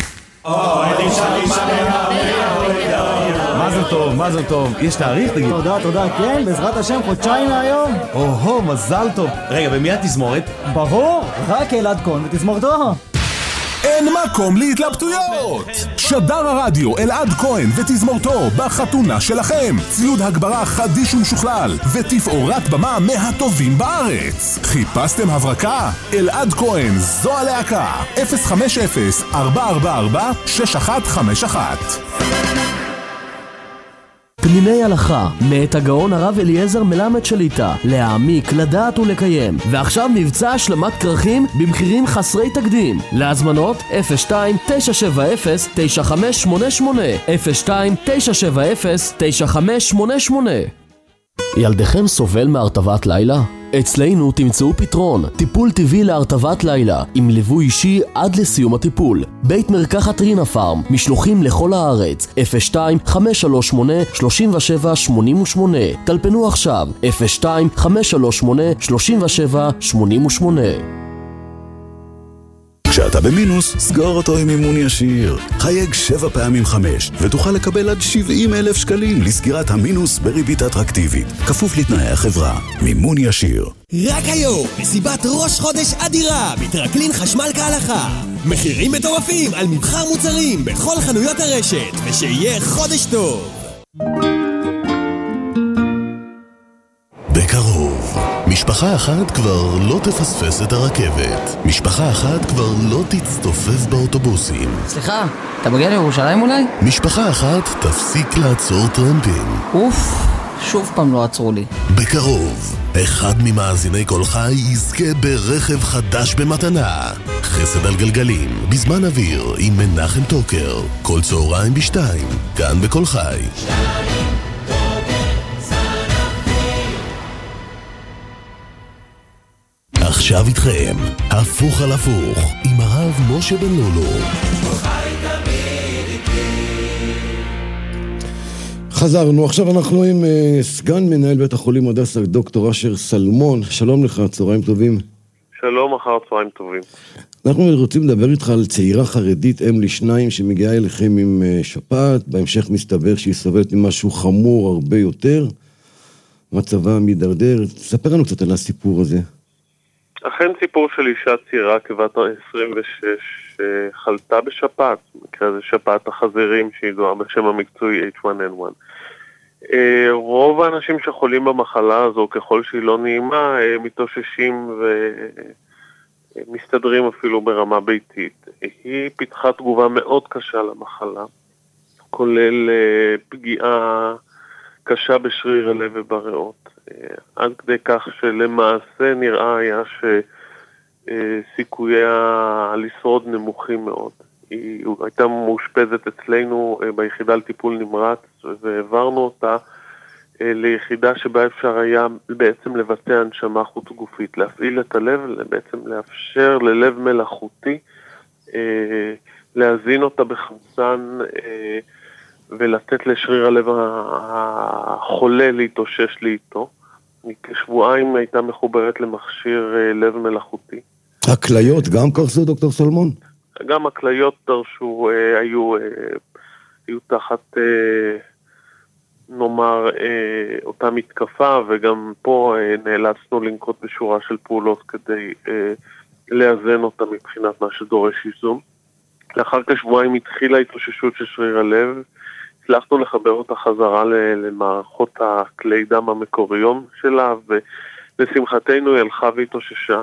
מה זה טוב, מה זה טוב? יש תאריך, תגיד.
תודה, תודה, כן, בעזרת השם, חודשיים מהיום.
או-הו, מזל טוב. רגע, במי התזמורת?
ברור, רק אלעד כהן ותזמורתו.
אין מקום להתלבטויות. שדר הרדיו אלעד כהן ותזמורתו בחתונה שלכם. ציוד הגברה חדיש ומשוכלל ותפאורת במה מהטובים בארץ. חיפשתם הברקה? אלעד כהן, זו הלהקה. אפס חמש אפס ארבע ארבע ארבע שש אחת חמש אחת.
פניני הלכה, מאת הגאון הרב אליעזר מלמד שליטה, להעמיק, לדעת ולקיים. ועכשיו מבצע השלמת כרכים במחירים חסרי תקדים. להזמנות אפס שתיים תשע שבע אפס תשע חמש שמונה שמונה, אפס שתיים תשע שבע אפס תשע חמש שמונה שמונה. ילדכם סובל מהרטבת לילה? אצלנו תמצאו פתרון, טיפול טבעי להרטבת לילה, עם ליווי אישי עד לסיום הטיפול. בית מרקחת רינה פארם, משלוחים לכל הארץ, אפס שתיים חמש שלוש שמונה שלוש שבע שמונה שמונה. טלפנו עכשיו, אפס שתיים חמש שלוש שמונה שלוש שבע שמונה שמונה.
כשאתה במינוס, סגור אותו עם מימון ישיר. חייג שבע פעמים חמש, ותוכל לקבל עד שבעים אלף שקלים לסגירת המינוס בריבית אטרקטיבית. כפוף לתנאי החברה. מימון ישיר.
רק היום, מסיבת ראש חודש אדירה, בטרקלין חשמל כהלכה. מחירים מטורפים על מבחר מוצרים בכל חנויות הרשת, ושיהיה חודש טוב.
בקרוב, משפחה אחת כבר לא תפספס את הרכבת. משפחה אחת כבר לא תצטופף באוטובוסים.
סליחה, אתה מגיע לירושלים אולי?
משפחה אחת תפסיק לעצור טרמפים.
אוף, שוב פעם לא עצרו לי.
בקרוב, אחד ממאזיני כל חי יזכה ברכב חדש במתנה. חסד על גלגלים, בזמן אוויר עם מנחם טוקר. כל צהריים בשתיים, כאן בכל חי. עכשיו איתכם, הפוך על הפוך, עם הרב משה בן לולו.
חזרנו, עכשיו אנחנו עם uh, סגן מנהל בית החולים הדסה, דוקטור אשר סלמון. שלום לך, צהריים טובים.
שלום, אחר צהריים טובים.
אנחנו רוצים לדבר איתך על צעירה חרדית, אם לשניים, שמגיעה אליכם עם uh, שפעת, בהמשך מסתבר שהיא סובלת ממשהו חמור הרבה יותר, מצבה מידרדר. תספר לנו קצת על הסיפור הזה.
אכן סיפור של אישה צעירה כבת עשרים ושש חלתה בשפעת, במקרה זה שפעת החזירים שידועה בשם המקצועי אייץ' וואן אן וואן. רוב האנשים שחולים במחלה הזו, ככל שהיא לא נעימה, מתאוששים ומסתדרים אפילו ברמה ביתית. היא פיתחה תגובה מאוד קשה למחלה, כולל פגיעה קשה בשריר הלב ובריאות. עד כדי כך שלמעשה נראה היה שסיכוייה לשרוד נמוכים מאוד. היא הייתה מאושפזת אצלנו ביחידה לטיפול נמרץ, והעברנו אותה ליחידה שבה אפשר היה בעצם לבצע הנשמה חוץ גופית, להפעיל את הלב, בעצם לאפשר ללב מלאכותי
אה, להזין אותה בחמצן אה, ולתת לשריר הלב החולה להתאושש לאיתו. כשבועיים הייתה מחוברת למכשיר אה, לב מלאכותי.
הכליות גם קרסו, דוקטור סולמון?
גם הכליות דרשו, אה, היו, אה, היו תחת, אה, נאמר, אה, אותה מתקפה, וגם פה אה, נאלצנו לנקוט בשורה של פעולות כדי אה, לאזן אותה מבחינת מה שדורש איזון. לאחר כשבועיים התחילה התאוששות של שריר הלב, הצלחנו לחבר אותה חזרה למערכות הכלי דם המקוריים שלה, ולשמחתנו היא הלכה והתאוששה,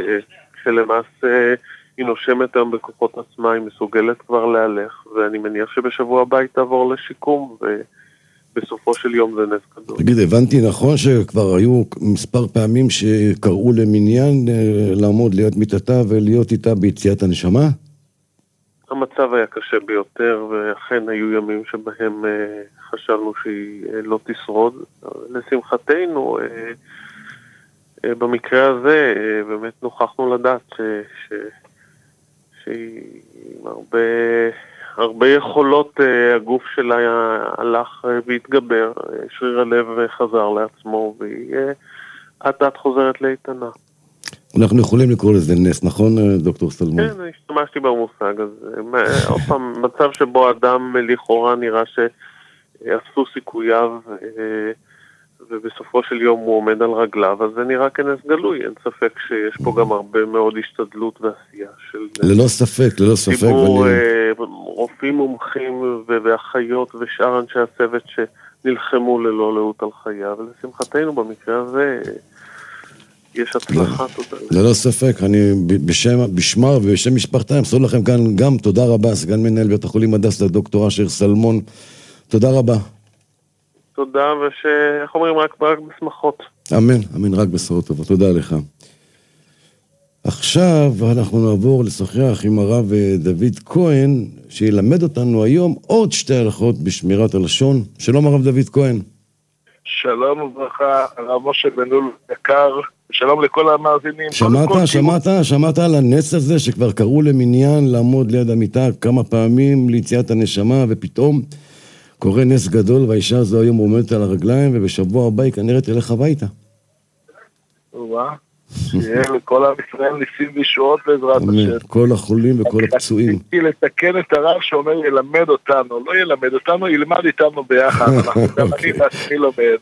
שלמעשה היא נושמת היום בכוחות עצמה, היא מסוגלת כבר להלך, ואני מניח שבשבוע הבא היא תעבור לשיקום, ובסופו של יום זה נס גדול.
תגיד, הבנתי נכון שכבר היו מספר פעמים שקראו למניין לעמוד ליד מיטתה ולהיות איתה ביציאת הנשמה?
המצב היה קשה ביותר, ואכן היו ימים שבהם אה, חשבנו שהיא אה, לא תשרוד. לשמחתנו, אה, אה, במקרה הזה, אה, באמת נוכחנו לדעת ש, ש, שהיא עם הרבה, הרבה יכולות, אה, הגוף שלה הלך אה, והתגבר, אה, שריר הלב חזר לעצמו, והיא אה, עד עד חוזרת לאיתנה.
אנחנו יכולים לקרוא לזה נס, נכון, דוקטור סלמון?
כן, השתמשתי במושג הזה. עוד פעם, מצב שבו אדם לכאורה נראה שעשו סיכוייו, ובסופו של יום הוא עומד על רגליו, אז זה נראה כנס גלוי. אין ספק שיש פה גם הרבה מאוד השתדלות ועשייה של...
ללא ספק, ללא ספק.
ציבור, רופאים מומחים ואחיות ושאר אנשי הצוות שנלחמו ללא לאות על חייו, ולשמחתנו במקרה הזה... יש הצלחה, תודה.
ללא ספק, אני בשם, בשמה ובשם משפחתה, אמסור לכם כאן גם תודה רבה, סגן מנהל בית החולים הדסה, דוקטור אשר סלמון, תודה רבה.
תודה, ושאנחנו אומרים רק, רק בשמחות.
אמן, אמן, רק בשורות טובות, תודה לך. עכשיו אנחנו נעבור לשוחח עם הרב דוד כהן, שילמד אותנו היום עוד שתי הלכות בשמירת הלשון. שלום הרב דוד כהן.
שלום וברכה, הרב משה בן לול יקר, שלום לכל המאזינים.
שמעת, שמעת, שמעת על הנס הזה שכבר קראו למניין לעמוד ליד המיטה כמה פעמים ליציאת הנשמה, ופתאום קורה נס גדול, והאישה הזו היום עומדת על הרגליים, ובשבוע הבא היא כנראה תלך הביתה.
וואה, שיהיה לכל עם ישראל ניסים וישועות בעזרת השם.
כל החולים וכל הפצועים.
רציתי לתקן את הרב שאומר ילמד אותנו, לא ילמד אותנו, ילמד איתנו ביחד, אנחנו גם אני בעצמי לומד.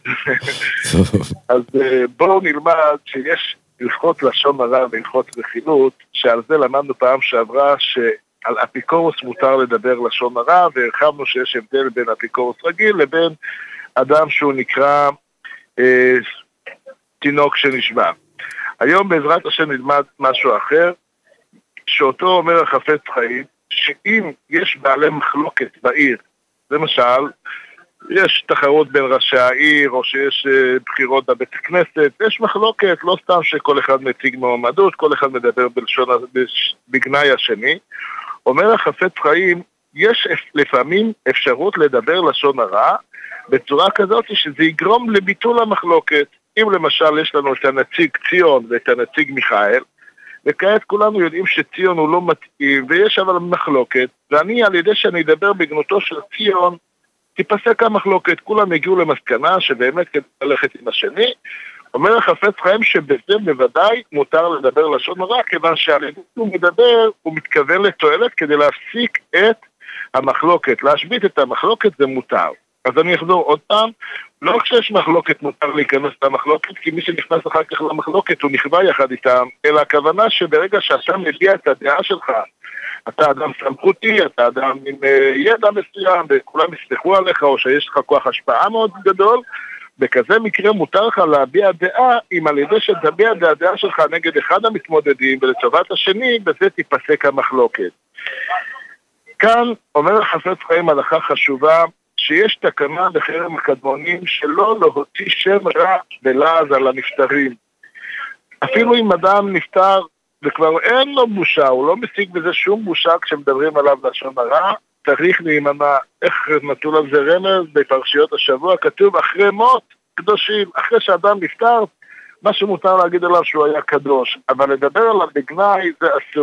אז בואו נלמד שיש הלכות לשון הרע והלכות רכילות, שעל זה למדנו פעם שעברה שעל אפיקורוס מותר לדבר לשון הרע, והרחבנו שיש הבדל בין אפיקורוס רגיל לבין אדם שהוא נקרא אה, תינוק שנשבע. היום בעזרת השם נלמד משהו אחר, שאותו אומר החפץ חיים, שאם יש בעלי מחלוקת בעיר, למשל, יש תחרות בין ראשי העיר, או שיש בחירות בבית הכנסת, יש מחלוקת, לא סתם שכל אחד מציג מועמדות, כל אחד מדבר בלשון, בגנאי השני. אומר החפץ חיים, יש לפעמים אפשרות לדבר לשון הרע, בצורה כזאת שזה יגרום לביטול המחלוקת. אם למשל יש לנו את הנציג ציון ואת הנציג מיכאל, וכעת כולנו יודעים שציון הוא לא מתאים, ויש אבל מחלוקת, ואני על ידי שאני אדבר בגנותו של ציון, תיפסק המחלוקת, כולם הגיעו למסקנה שבאמת כדי ללכת עם השני, אומר החפץ חיים שבזה בוודאי מותר לדבר לשון הרע, כיוון שעל ידי הוא מדבר, הוא מתכוון לתועלת כדי להפסיק את המחלוקת, להשבית את המחלוקת זה מותר. אז אני אחזור עוד פעם, לא כשיש מחלוקת מותר להיכנס למחלוקת, כי מי שנכנס אחר כך למחלוקת הוא נכווה יחד איתם, אלא הכוונה שברגע שאתה מביע את הדעה שלך, אתה אדם סמכותי, אתה אדם עם ידע מסוים, וכולם יסלחו עליך, או שיש לך כוח השפעה מאוד גדול, בכזה מקרה מותר לך להביע דעה, אם על ידי שתביע את הדעה שלך נגד אחד המתמודדים, ולטובת השני, בזה תיפסק המחלוקת. כאן אומר החפץ חיים הלכה חשובה, שיש תקנה לחרם הקדמונים שלא להוציא שם רע ולעז על הנפטרים. אפילו אם אדם נפטר וכבר אין לו בושה, הוא לא משיג בזה שום בושה כשמדברים עליו לשון הרע, צריך להימנע. איך נתנו על זה רמז בפרשיות השבוע? כתוב אחרי מות קדושים, אחרי שאדם נפטר, מה שמותר להגיד עליו שהוא היה קדוש, אבל לדבר עליו בגנאי זה אסור.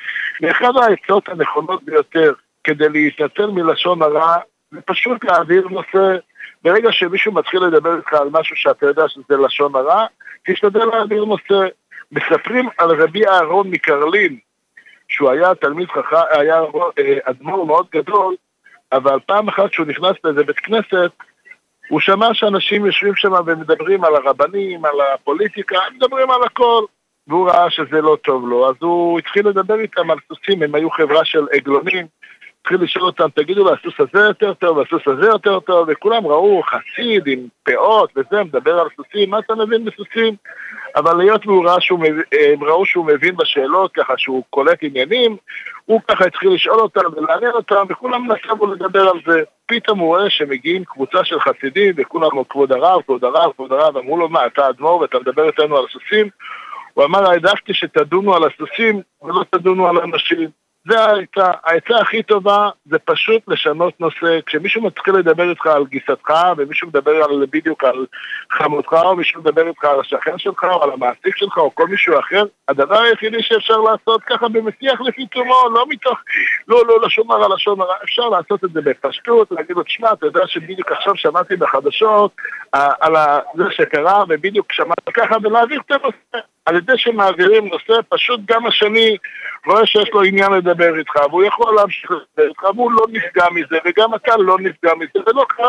ואחד העצות הנכונות ביותר כדי להתנצל מלשון הרע, זה פשוט להעביר נושא. ברגע שמישהו מתחיל לדבר איתך על משהו שאתה יודע שזה לשון הרע, תשתדל להעביר נושא. מספרים על רבי אהרון מקרלין, שהוא היה תלמיד חכם, היה אדמו"ר מאוד גדול, אבל פעם אחת שהוא נכנס לאיזה בית כנסת, הוא שמע שאנשים יושבים שם ומדברים על הרבנים, על הפוליטיקה, מדברים על הכל, והוא ראה שזה לא טוב לו, אז הוא התחיל לדבר איתם על סוסים, הם היו חברה של עגלונים, התחיל לשאול אותם, תגידו לו, הסוס הזה יותר טוב, הסוס הזה יותר טוב, וכולם ראו חסיד עם פאות וזה, מדבר על סוסים, מה אתה מבין בסוסים? אבל להיות והוא ראה שהוא, הם ראו שהוא מבין בשאלות, ככה שהוא קולט עניינים, הוא ככה התחיל לשאול אותם ולעניין אותם, וכולם נסבו לדבר על זה. פתאום הוא רואה שמגיעים קבוצה של חסידים, וכולם אמרו, כבוד הרב, כבוד הרב, כבוד הרב, אמרו לו, מה, אתה אדמו"ר ואתה מדבר איתנו על סוסים? הוא אמר, העדפתי שתדונו על הסוסים ולא תדונו על אנשים. זה העצה, העצה הכי טובה זה פשוט לשנות נושא. כשמישהו מתחיל לדבר איתך על גיסתך, ומישהו מדבר על, בדיוק על חמותך, או מישהו מדבר איתך על השכן שלך, או על המעסיק שלך, או כל מישהו אחר, הדבר היחידי שאפשר לעשות ככה במשיח לפי תומו, לא מתוך, לא, לא, לשון הרע, לשון הרע, אפשר לעשות את זה בפשטות, להגיד לו, תשמע, אתה יודע שבדיוק עכשיו שמעתי בחדשות על זה שקרה, ובדיוק שמעתי ככה, ולהעביר את הנושא. על ידי שמעבירים נושא, פשוט גם השני רואה שיש לו עניין לדבר איתך, והוא יכול להמשיך לדבר איתך, והוא לא נפגע מזה, וגם אתה לא נפגע מזה, ולא קרה.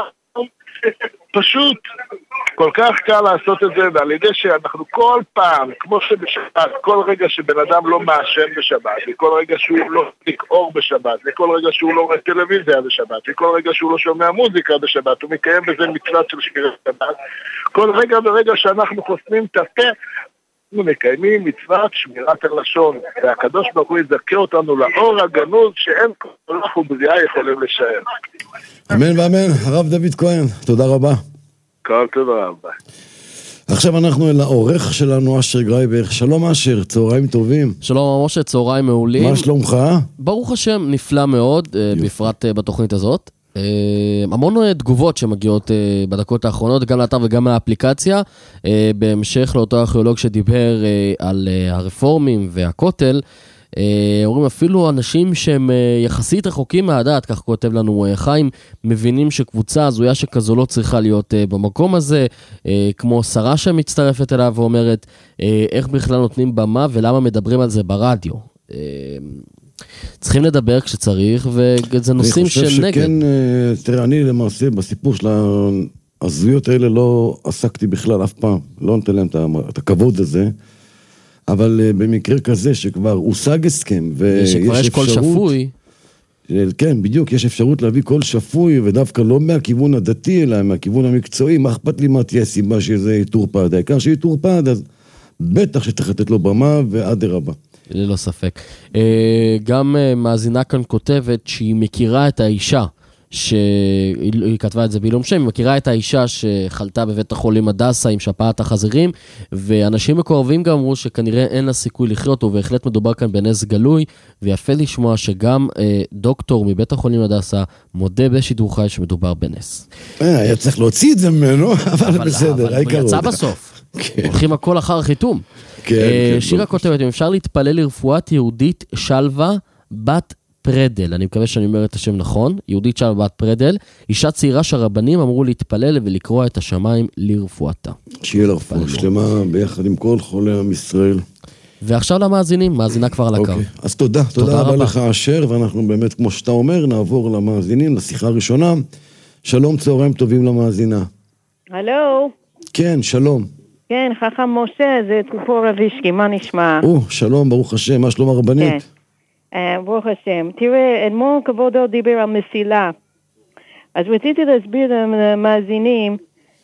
פשוט כל כך קל לעשות את זה, ועל ידי שאנחנו כל פעם, כמו שבשבת, כל רגע שבן אדם לא מעשן בשבת, וכל רגע שהוא לא נקעור בשבת, וכל רגע שהוא לא רואה טלוויזיה בשבת, וכל רגע שהוא לא שומע מוזיקה בשבת, הוא מקיים בזה מצוות של שמירת שבת, כל רגע ורגע שאנחנו חוסמים את הפה, אנחנו מקיימים מצוות שמירת הלשון, והקדוש ברוך הוא יזכה אותנו לאור הגנוז שאין כל כך ובריאה יכולים לשער.
אמן ואמן. הרב דוד כהן, תודה רבה.
כל תודה רבה.
עכשיו אנחנו אל העורך שלנו, אשר גרייבר. שלום אשר, צהריים טובים.
שלום משה, צהריים מעולים.
מה שלומך?
ברוך השם, נפלא מאוד, יופי. בפרט בתוכנית הזאת. המון תגובות שמגיעות בדקות האחרונות, גם לאתר וגם מהאפליקציה, בהמשך לאותו ארכיאולוג שדיבר על הרפורמים והכותל, אומרים אפילו אנשים שהם יחסית רחוקים מהדת, כך כותב לנו חיים, מבינים שקבוצה הזויה שכזו לא צריכה להיות במקום הזה, כמו שרה שמצטרפת אליו ואומרת איך בכלל נותנים במה ולמה מדברים על זה ברדיו. צריכים לדבר כשצריך, וזה נושאים של נגד.
אני חושב שכן, תראה, אני למעשה בסיפור של הזויות האלה לא עסקתי בכלל אף פעם, לא נותן להם את הכבוד הזה, אבל במקרה כזה שכבר הושג הסכם, ויש אפשרות... שכבר יש קול שפוי. כן, בדיוק, יש אפשרות להביא קול שפוי, ודווקא לא מהכיוון הדתי, אלא מהכיוון המקצועי, מה אכפת לי מה תהיה סיבה שזה יתורפד, העיקר שיתורפד, אז בטח שצריך לתת לו במה, ועד הרבה.
ללא ספק. גם מאזינה כאן כותבת שהיא מכירה את האישה, שהיא כתבה את זה בעילום שם, היא מכירה את האישה שחלתה בבית החולים הדסה עם שפעת החזירים, ואנשים מקורבים גם אמרו שכנראה אין לה סיכוי לחיות, ובהחלט מדובר כאן בנס גלוי, ויפה לשמוע שגם דוקטור מבית החולים הדסה מודה בשידור חי שמדובר בנס.
היה צריך להוציא את זה ממנו, אבל בסדר,
אבל הוא יצא בסוף. הולכים הכל אחר חיתום. שירה כותבת, אם אפשר להתפלל לרפואת יהודית שלווה בת פרדל, אני מקווה שאני אומר את השם נכון, יהודית שלווה בת פרדל, אישה צעירה שהרבנים אמרו להתפלל ולקרוא את השמיים לרפואתה.
שיהיה לרפואה שלמה ביחד עם כל חולי עם ישראל.
ועכשיו למאזינים, מאזינה כבר על הקו.
אז תודה, תודה רבה לך אשר, ואנחנו באמת, כמו שאתה אומר, נעבור למאזינים, לשיחה הראשונה. שלום, צהריים טובים למאזינה.
הלו.
כן, שלום.
כן, חכם משה, זה ציפור רבישקי, מה נשמע?
או, שלום, ברוך השם, מה שלום הרבנית?
כן, ברוך השם. תראה, אדמו"ר כבודו דיבר על מסילה. אז רציתי להסביר למאזינים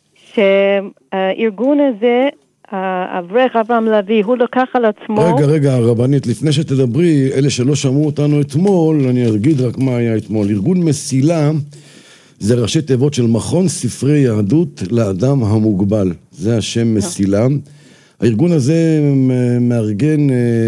שהארגון הזה, אברך אברהם לוי, הוא לקח על עצמו...
רגע, רגע, הרבנית, לפני שתדברי, אלה שלא שמעו אותנו אתמול, אני אגיד רק מה היה אתמול. ארגון מסילה... זה ראשי תיבות של מכון ספרי יהדות לאדם המוגבל. זה השם מסילה. הארגון הזה מארגן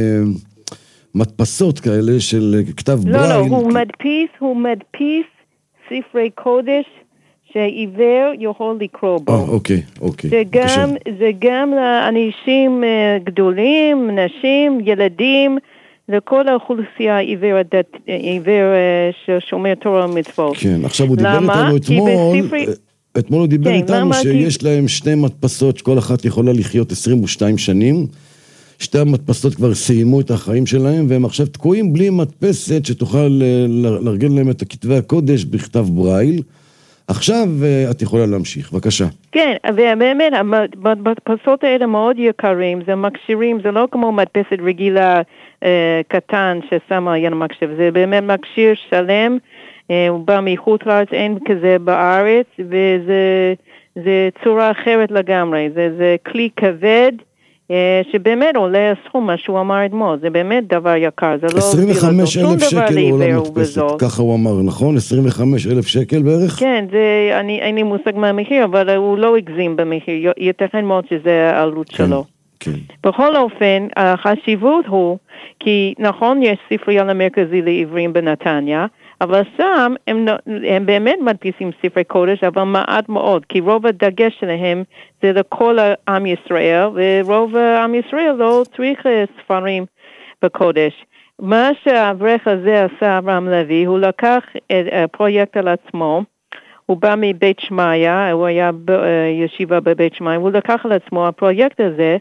מדפסות כאלה של כתב ברייל.
לא, לא, הוא מדפיס, הוא מדפיס ספרי קודש שעיוור יכול לקרוא בו.
אה, אוקיי, אוקיי.
זה גם, זה גם לאנשים גדולים, נשים, ילדים, לכל האוכלוסייה עיוור הדת, עיוור ששומר תורה ומצוות.
כן, עכשיו הוא דיבר איתנו אתמול, בספרי... אתמול הוא דיבר כן, איתנו שיש כי... להם שתי מדפסות, שכל אחת יכולה לחיות עשרים ושתיים שנים, שתי המדפסות כבר סיימו את החיים שלהם, והם עכשיו תקועים בלי מדפסת שתוכל לארגן להם את כתבי הקודש בכתב ברייל. עכשיו את יכולה להמשיך, בבקשה.
כן, ובאמת, המדפסות האלה מאוד יקרים, זה מכשירים, זה לא כמו מדפסת רגילה אה, קטן ששמה על המחשב, זה באמת מכשיר שלם, אה, הוא בא מחוץ לארץ, אין כזה בארץ, וזה זה צורה אחרת לגמרי, זה, זה כלי כבד, שבאמת עולה הסכום, מה שהוא אמר אתמול, זה באמת דבר יקר, זה לא...
עשרים וחמישה אלף שקל עולה מדפסת, ככה הוא אמר, נכון? עשרים וחמישה אלף שקל בערך?
כן, זה, אני, אין לי מושג מהמחיר, אבל הוא לא הגזים במחיר, ייתכן מאוד שזה העלות שלו.
כן.
בכל אופן, החשיבות הוא, כי נכון, יש ספרייה המרכזי לעברים בנתניה, אבל שם הם, הם באמת מדפיסים ספרי קודש, אבל מעט מאוד, כי רוב הדגש שלהם זה לכל עם ישראל, ורוב עם ישראל לא צריך ספרים בקודש. מה שהאברך הזה עשה, אברהם לוי, הוא לקח את הפרויקט על עצמו, הוא בא מבית שמעיה, הוא היה בישיבה בבית שמעיה, הוא לקח על עצמו הפרויקט הזה,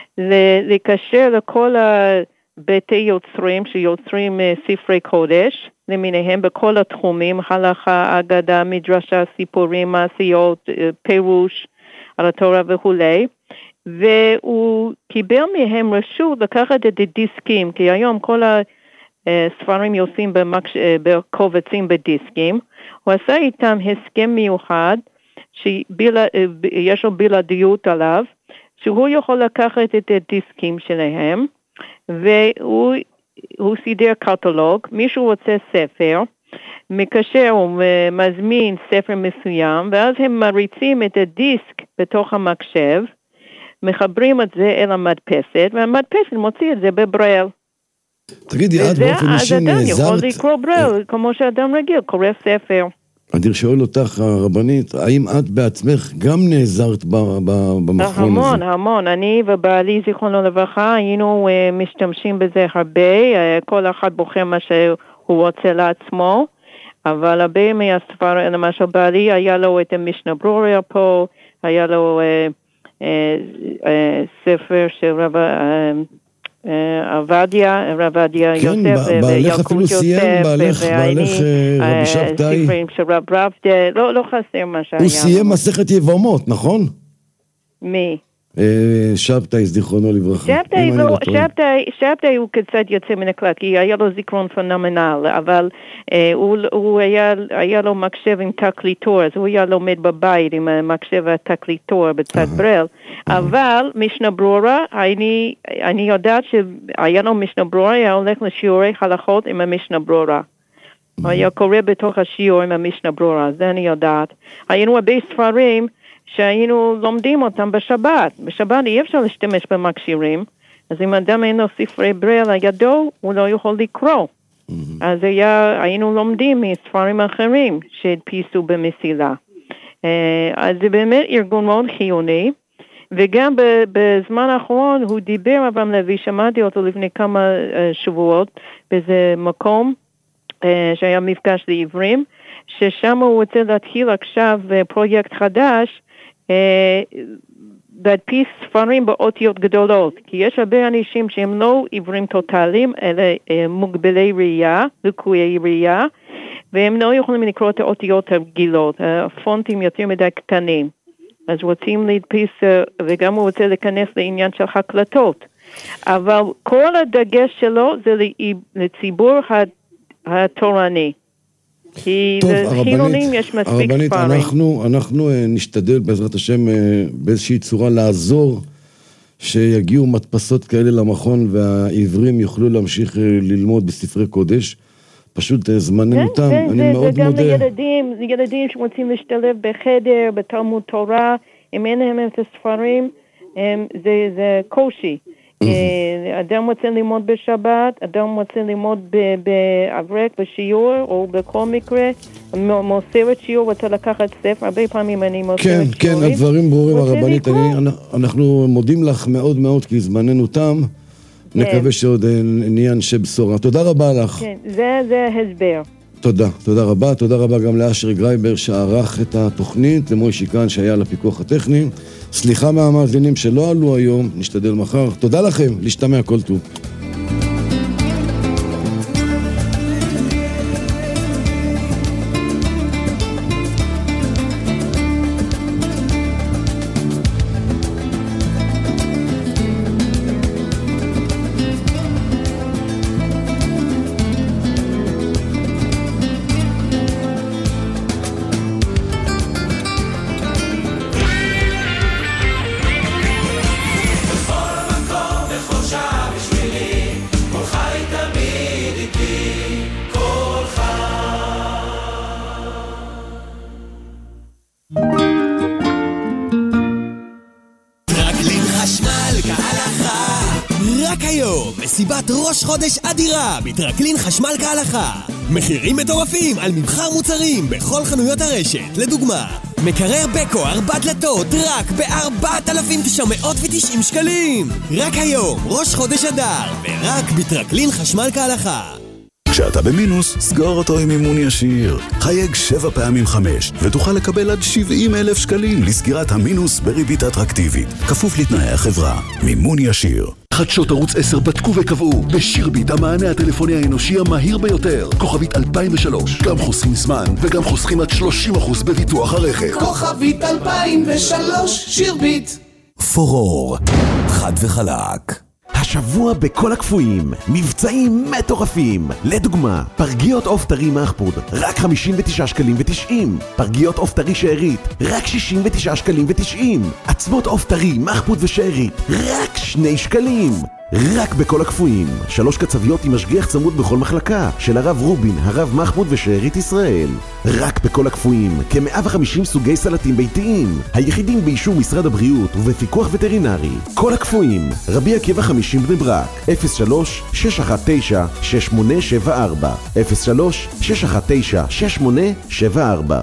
לקשר לכל ביתי יוצרים שיוצרים ספרי קודש, למיניהם בכל התחומים, הלכה, אגדה, מדרשה, סיפורים, מעשיות, פירוש על התורה וכולי, והוא קיבל מהם רשות לקחת את הדיסקים, כי היום כל הספרים יוצאים במקש... בקובצים בדיסקים, הוא עשה איתם הסכם מיוחד, שיש לו בלעדיות עליו, שהוא יכול לקחת את הדיסקים שלהם, והוא הוא סידר קטלוג, מישהו רוצה ספר, מקשר או מזמין ספר מסוים, ואז הם מריצים את הדיסק בתוך המחשב, מחברים את זה אל המדפסת, והמדפסת מוציא את זה בברייל.
תגידי, את באופן אישי נעזרת...
וזה, אז אדם יכול לקרוא ברייל, כמו שאדם רגיל, קורא ספר.
אני שואל אותך, הרבנית, האם את בעצמך גם נעזרת במכון הזה?
המון, המון. אני ובעלי, זיכרונו לברכה, היינו uh, משתמשים בזה הרבה, uh, כל אחד בוחר מה שהוא רוצה לעצמו, אבל הרבה מהספר, למשל בעלי, היה לו את המשנה ברורה פה, היה לו uh, uh, uh, ספר של רב... Uh, עבדיה, רבדיה יוסף, וילקוט יוסף, ואני, ספרים של רב רבדה, לא חסר מה שהיה.
הוא סיים מסכת יבמות, נכון?
מי?
שבתאי, זיכרונו לברכה.
שבתאי הוא קצת יוצא מן הכלל, כי היה לו זיכרון פנומנל, אבל הוא היה לו מחשב עם תקליטור, אז הוא היה לומד בבית עם המחשב התקליטור בצד ברל, אבל משנה ברורה, אני יודעת שהיה לו משנה ברורה, היה הולך לשיעורי הלכות עם המשנה ברורה. הוא היה קורא בתוך השיעור עם המשנה ברורה, זה אני יודעת. היינו הרבה ספרים, שהיינו לומדים אותם בשבת. בשבת אי אפשר להשתמש במכשירים, אז אם אדם אין לו ספרי ברייל לידו, הוא לא יכול לקרוא. Mm-hmm. אז היה, היינו לומדים מספרים אחרים שהדפיסו במסילה. אז זה באמת ארגון מאוד חיוני, וגם בזמן האחרון הוא דיבר, אברהם לוי, שמעתי אותו לפני כמה שבועות, באיזה מקום שהיה מפגש לעברים, ששם הוא רוצה להתחיל עכשיו פרויקט חדש, להדפיס ספרים באותיות גדולות, כי יש הרבה אנשים שהם לא עיוורים טוטליים, אלא מוגבלי ראייה, לקויי ראייה, והם לא יכולים לקרוא את האותיות הרגילות, הפונטים יותר מדי קטנים, אז רוצים להדפיס, וגם הוא רוצה להיכנס לעניין של הקלטות, אבל כל הדגש שלו זה לציבור התורני. כי לחילונים יש מספיק
הרבנית,
ספרים.
אנחנו, אנחנו נשתדל בעזרת השם באיזושהי צורה לעזור שיגיעו מדפסות כאלה למכון והעברים יוכלו להמשיך ללמוד בספרי קודש. פשוט זמננו תם, אני מאוד
זה גם
מודה.
לילדים, ילדים שרוצים להשתלב בחדר, בתלמוד תורה, אם אין להם את הספרים, זה, זה קושי. אדם רוצה ללמוד בשבת, אדם רוצה ללמוד באברק, בשיעור, או בכל מקרה, מוסרת שיעור, רוצה לקחת ספר, הרבה פעמים אני מוסרת שיעורים.
כן, כן, הדברים ברורים הרבנית, אנחנו מודים לך מאוד מאוד, כי זמננו תם, נקווה שעוד נהיה אנשי בשורה. תודה רבה לך.
כן, זה, זה הסבר.
תודה, תודה רבה. תודה רבה גם לאשר גרייבר שערך את התוכנית, למוישי כאן שהיה לפיקוח הטכני. סליחה מהמאזינים שלא עלו היום, נשתדל מחר. תודה לכם, להשתמע כל טוב.
מסיבת ראש חודש אדירה בטרקלין חשמל כהלכה. מחירים מטורפים על מבחר מוצרים בכל חנויות הרשת. לדוגמה, מקרר בקו ארבע דלתות רק ב-ארבעת אלפים תשע מאות ותשעים שקלים. רק היום, ראש חודש אדר, ורק בטרקלין חשמל כהלכה.
כשאתה במינוס, סגור אותו עם מימון ישיר. חייג שבע פעמים חמש, ותוכל לקבל עד שבעים אלף שקלים לסגירת המינוס בריבית אטרקטיבית. כפוף לתנאי החברה. מימון ישיר.
חדשות ערוץ עשר בדקו וקבעו, בשירביט המענה הטלפוני האנושי המהיר ביותר. כוכבית אלפיים ושלוש, גם חוסכים זמן וגם חוסכים עד שלושים אחוז בביטוח הרכב.
כוכבית אלפיים ושלוש, שירביט.
פורור, חד וחלק. השבוע בכל הקפואים, מבצעים מטורפים. לדוגמה, פרגיות עוף טרי מאחפוד, רק חמישים ותשעה שקלים ותשעים. פרגיות עוף טרי שארית, רק שישים ותשעה שקלים ותשעים. עצמות עוף טרי מאחפוד ושארית, רק שני שקלים. רק בכל הקפואים, שלוש קצביות עם משגיח צמוד בכל מחלקה, של הרב רובין, הרב מחמוד ושארית ישראל. רק בכל הקפואים, כ-מאה וחמישים סוגי סלטים ביתיים, היחידים באישור משרד הבריאות ובפיקוח וטרינרי. כל הקפואים, רבי עקיבא חמישים בני ברק, אפס שלוש שש אחת תשע שש שמונה שבע ארבע, אפס שלוש שש אחת תשע שש שמונה שבע ארבע.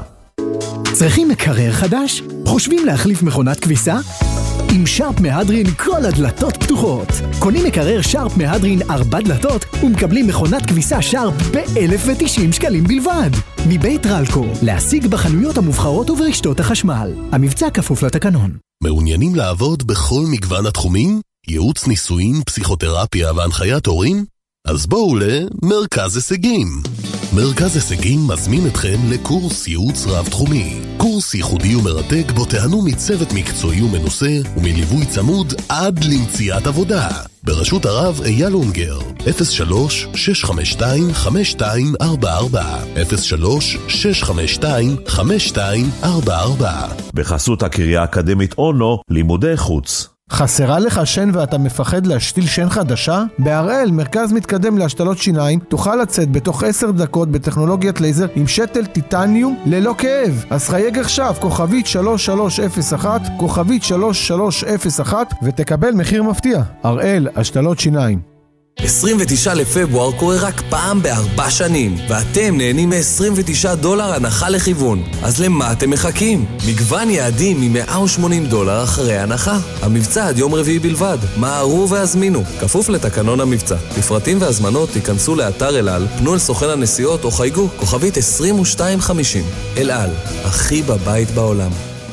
צריכים מקרר חדש? חושבים להחליף מכונת כביסה? עם שרפ מהדרין כל הדלתות פתוחות. קונים מקרר שרפ מהדרין ארבע דלתות ומקבלים מכונת כביסה שרפ ב-אלף ותשעים שקלים בלבד. מבית רלקו, להשיג בחנויות המובחרות וברשתות החשמל. המבצע כפוף לתקנון.
מעוניינים לעבוד בכל מגוון התחומים? ייעוץ ניסויים, פסיכותרפיה והנחיית הורים? אז בואו למרכז הישגים. מרכז הישגים מזמין אתכם לקורס ייעוץ רב-תחומי. קורס ייחודי ומרתק בו תהנו מצוות מקצועי ומנוסה ומליווי צמוד עד למציאת עבודה. בראשות הרב אייל אונגר, אפס שלוש שש חמש שתיים חמש שתיים ארבע ארבע, אפס שלוש שש חמש שתיים חמש שתיים ארבע ארבע.
בחסות הקריה האקדמית אונו, לימודי חוץ.
חסרה לך שן ואתה מפחד להשתיל שן חדשה? בהראל, מרכז מתקדם להשתלות שיניים, תוכל לצאת בתוך עשר דקות בטכנולוגיית לייזר עם שתל טיטניום ללא כאב. אז חייג עכשיו, כוכבית שלוש שלוש אפס אחת, כוכבית שלוש שלוש אפס אחת, ותקבל מחיר מפתיע. הראל, השתלות שיניים.
עשרים ותשעה לפברואר קורה רק פעם בארבע שנים, ואתם נהנים מ-עשרים ותשעה דולר הנחה לכיוון. אז למה אתם מחכים? מגוון יעדים מ-מאה ושמונים דולר אחרי הנחה. המבצע עד יום רביעי בלבד. מהרו והזמינו, כפוף לתקנון המבצע. לפרטים והזמנות תיכנסו לאתר אל על, פנו אל סוכן הנסיעות או חייגו, כוכבית עשרים ושתיים חמישים. אל על, הכי בבית בעולם.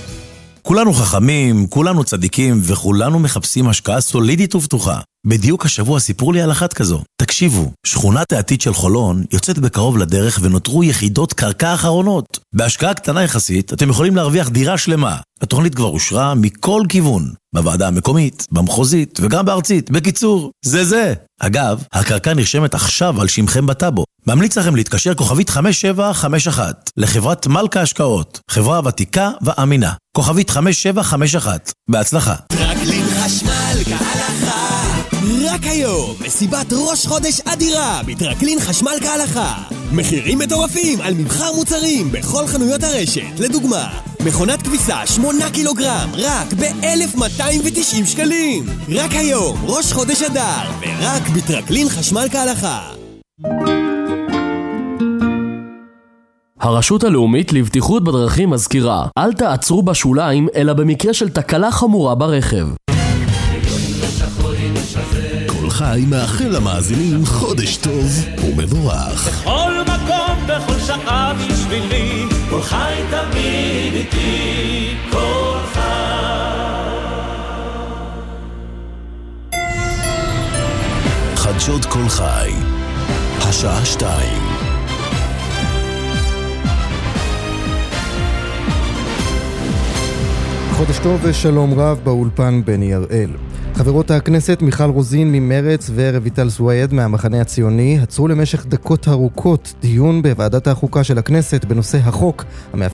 כולנו חכמים, כולנו צדיקים, וכולנו מחפשים השקעה סולידית ובטוחה. בדיוק השבוע סיפרו לי על אחת כזו. תקשיבו, שכונת העתיד של חולון יוצאת בקרוב לדרך ונותרו יחידות קרקע אחרונות. בהשקעה קטנה יחסית, אתם יכולים להרוויח דירה שלמה. התוכנית כבר אושרה מכל כיוון. בוועדה המקומית, במחוזית וגם בארצית. בקיצור, זה זה. אגב, הקרקע נרשמת עכשיו על שמכם בטאבו. ממליץ לכם להתקשר כוכבית חמש שבע חמש אחת לחברת מלכה השקעות. חברה ותיקה ואמינה. כוכבית חמש שבע חמש אחת. בהצלחה.
טרקלין חשמל כהלכה. רק היום, מסיבת ראש חודש אדירה בטרקלין חשמל כהלכה. מחירים מטורפים על מבחר מוצרים בכל חנויות הרשת. לדוגמה, מכונת כביסה שמונה קילוגרם רק ב-אלף מאתיים ותשעים שקלים. רק היום, ראש חודש אדר, ורק בטרקלין חשמל כהלכה.
הרשות הלאומית לבטיחות בדרכים מזכירה, אל תעצרו בשוליים אלא במקרה של תקלה חמורה ברכב.
חי מאחל למאזינים חודש טוב ומבורך.
בכל מקום, בכל שעה בשבילי, כל חי תמיד איתי, כל חי.
חדשות כל חי, השעה שתיים.
חודש טוב ושלום רב, באולפן בני הראל. חברות הכנסת מיכל רוזין ממרץ ורויטל סוויד מהמחנה הציוני עצרו למשך דקות ארוכות דיון בוועדת החוקה של הכנסת בנושא החוק המאפשר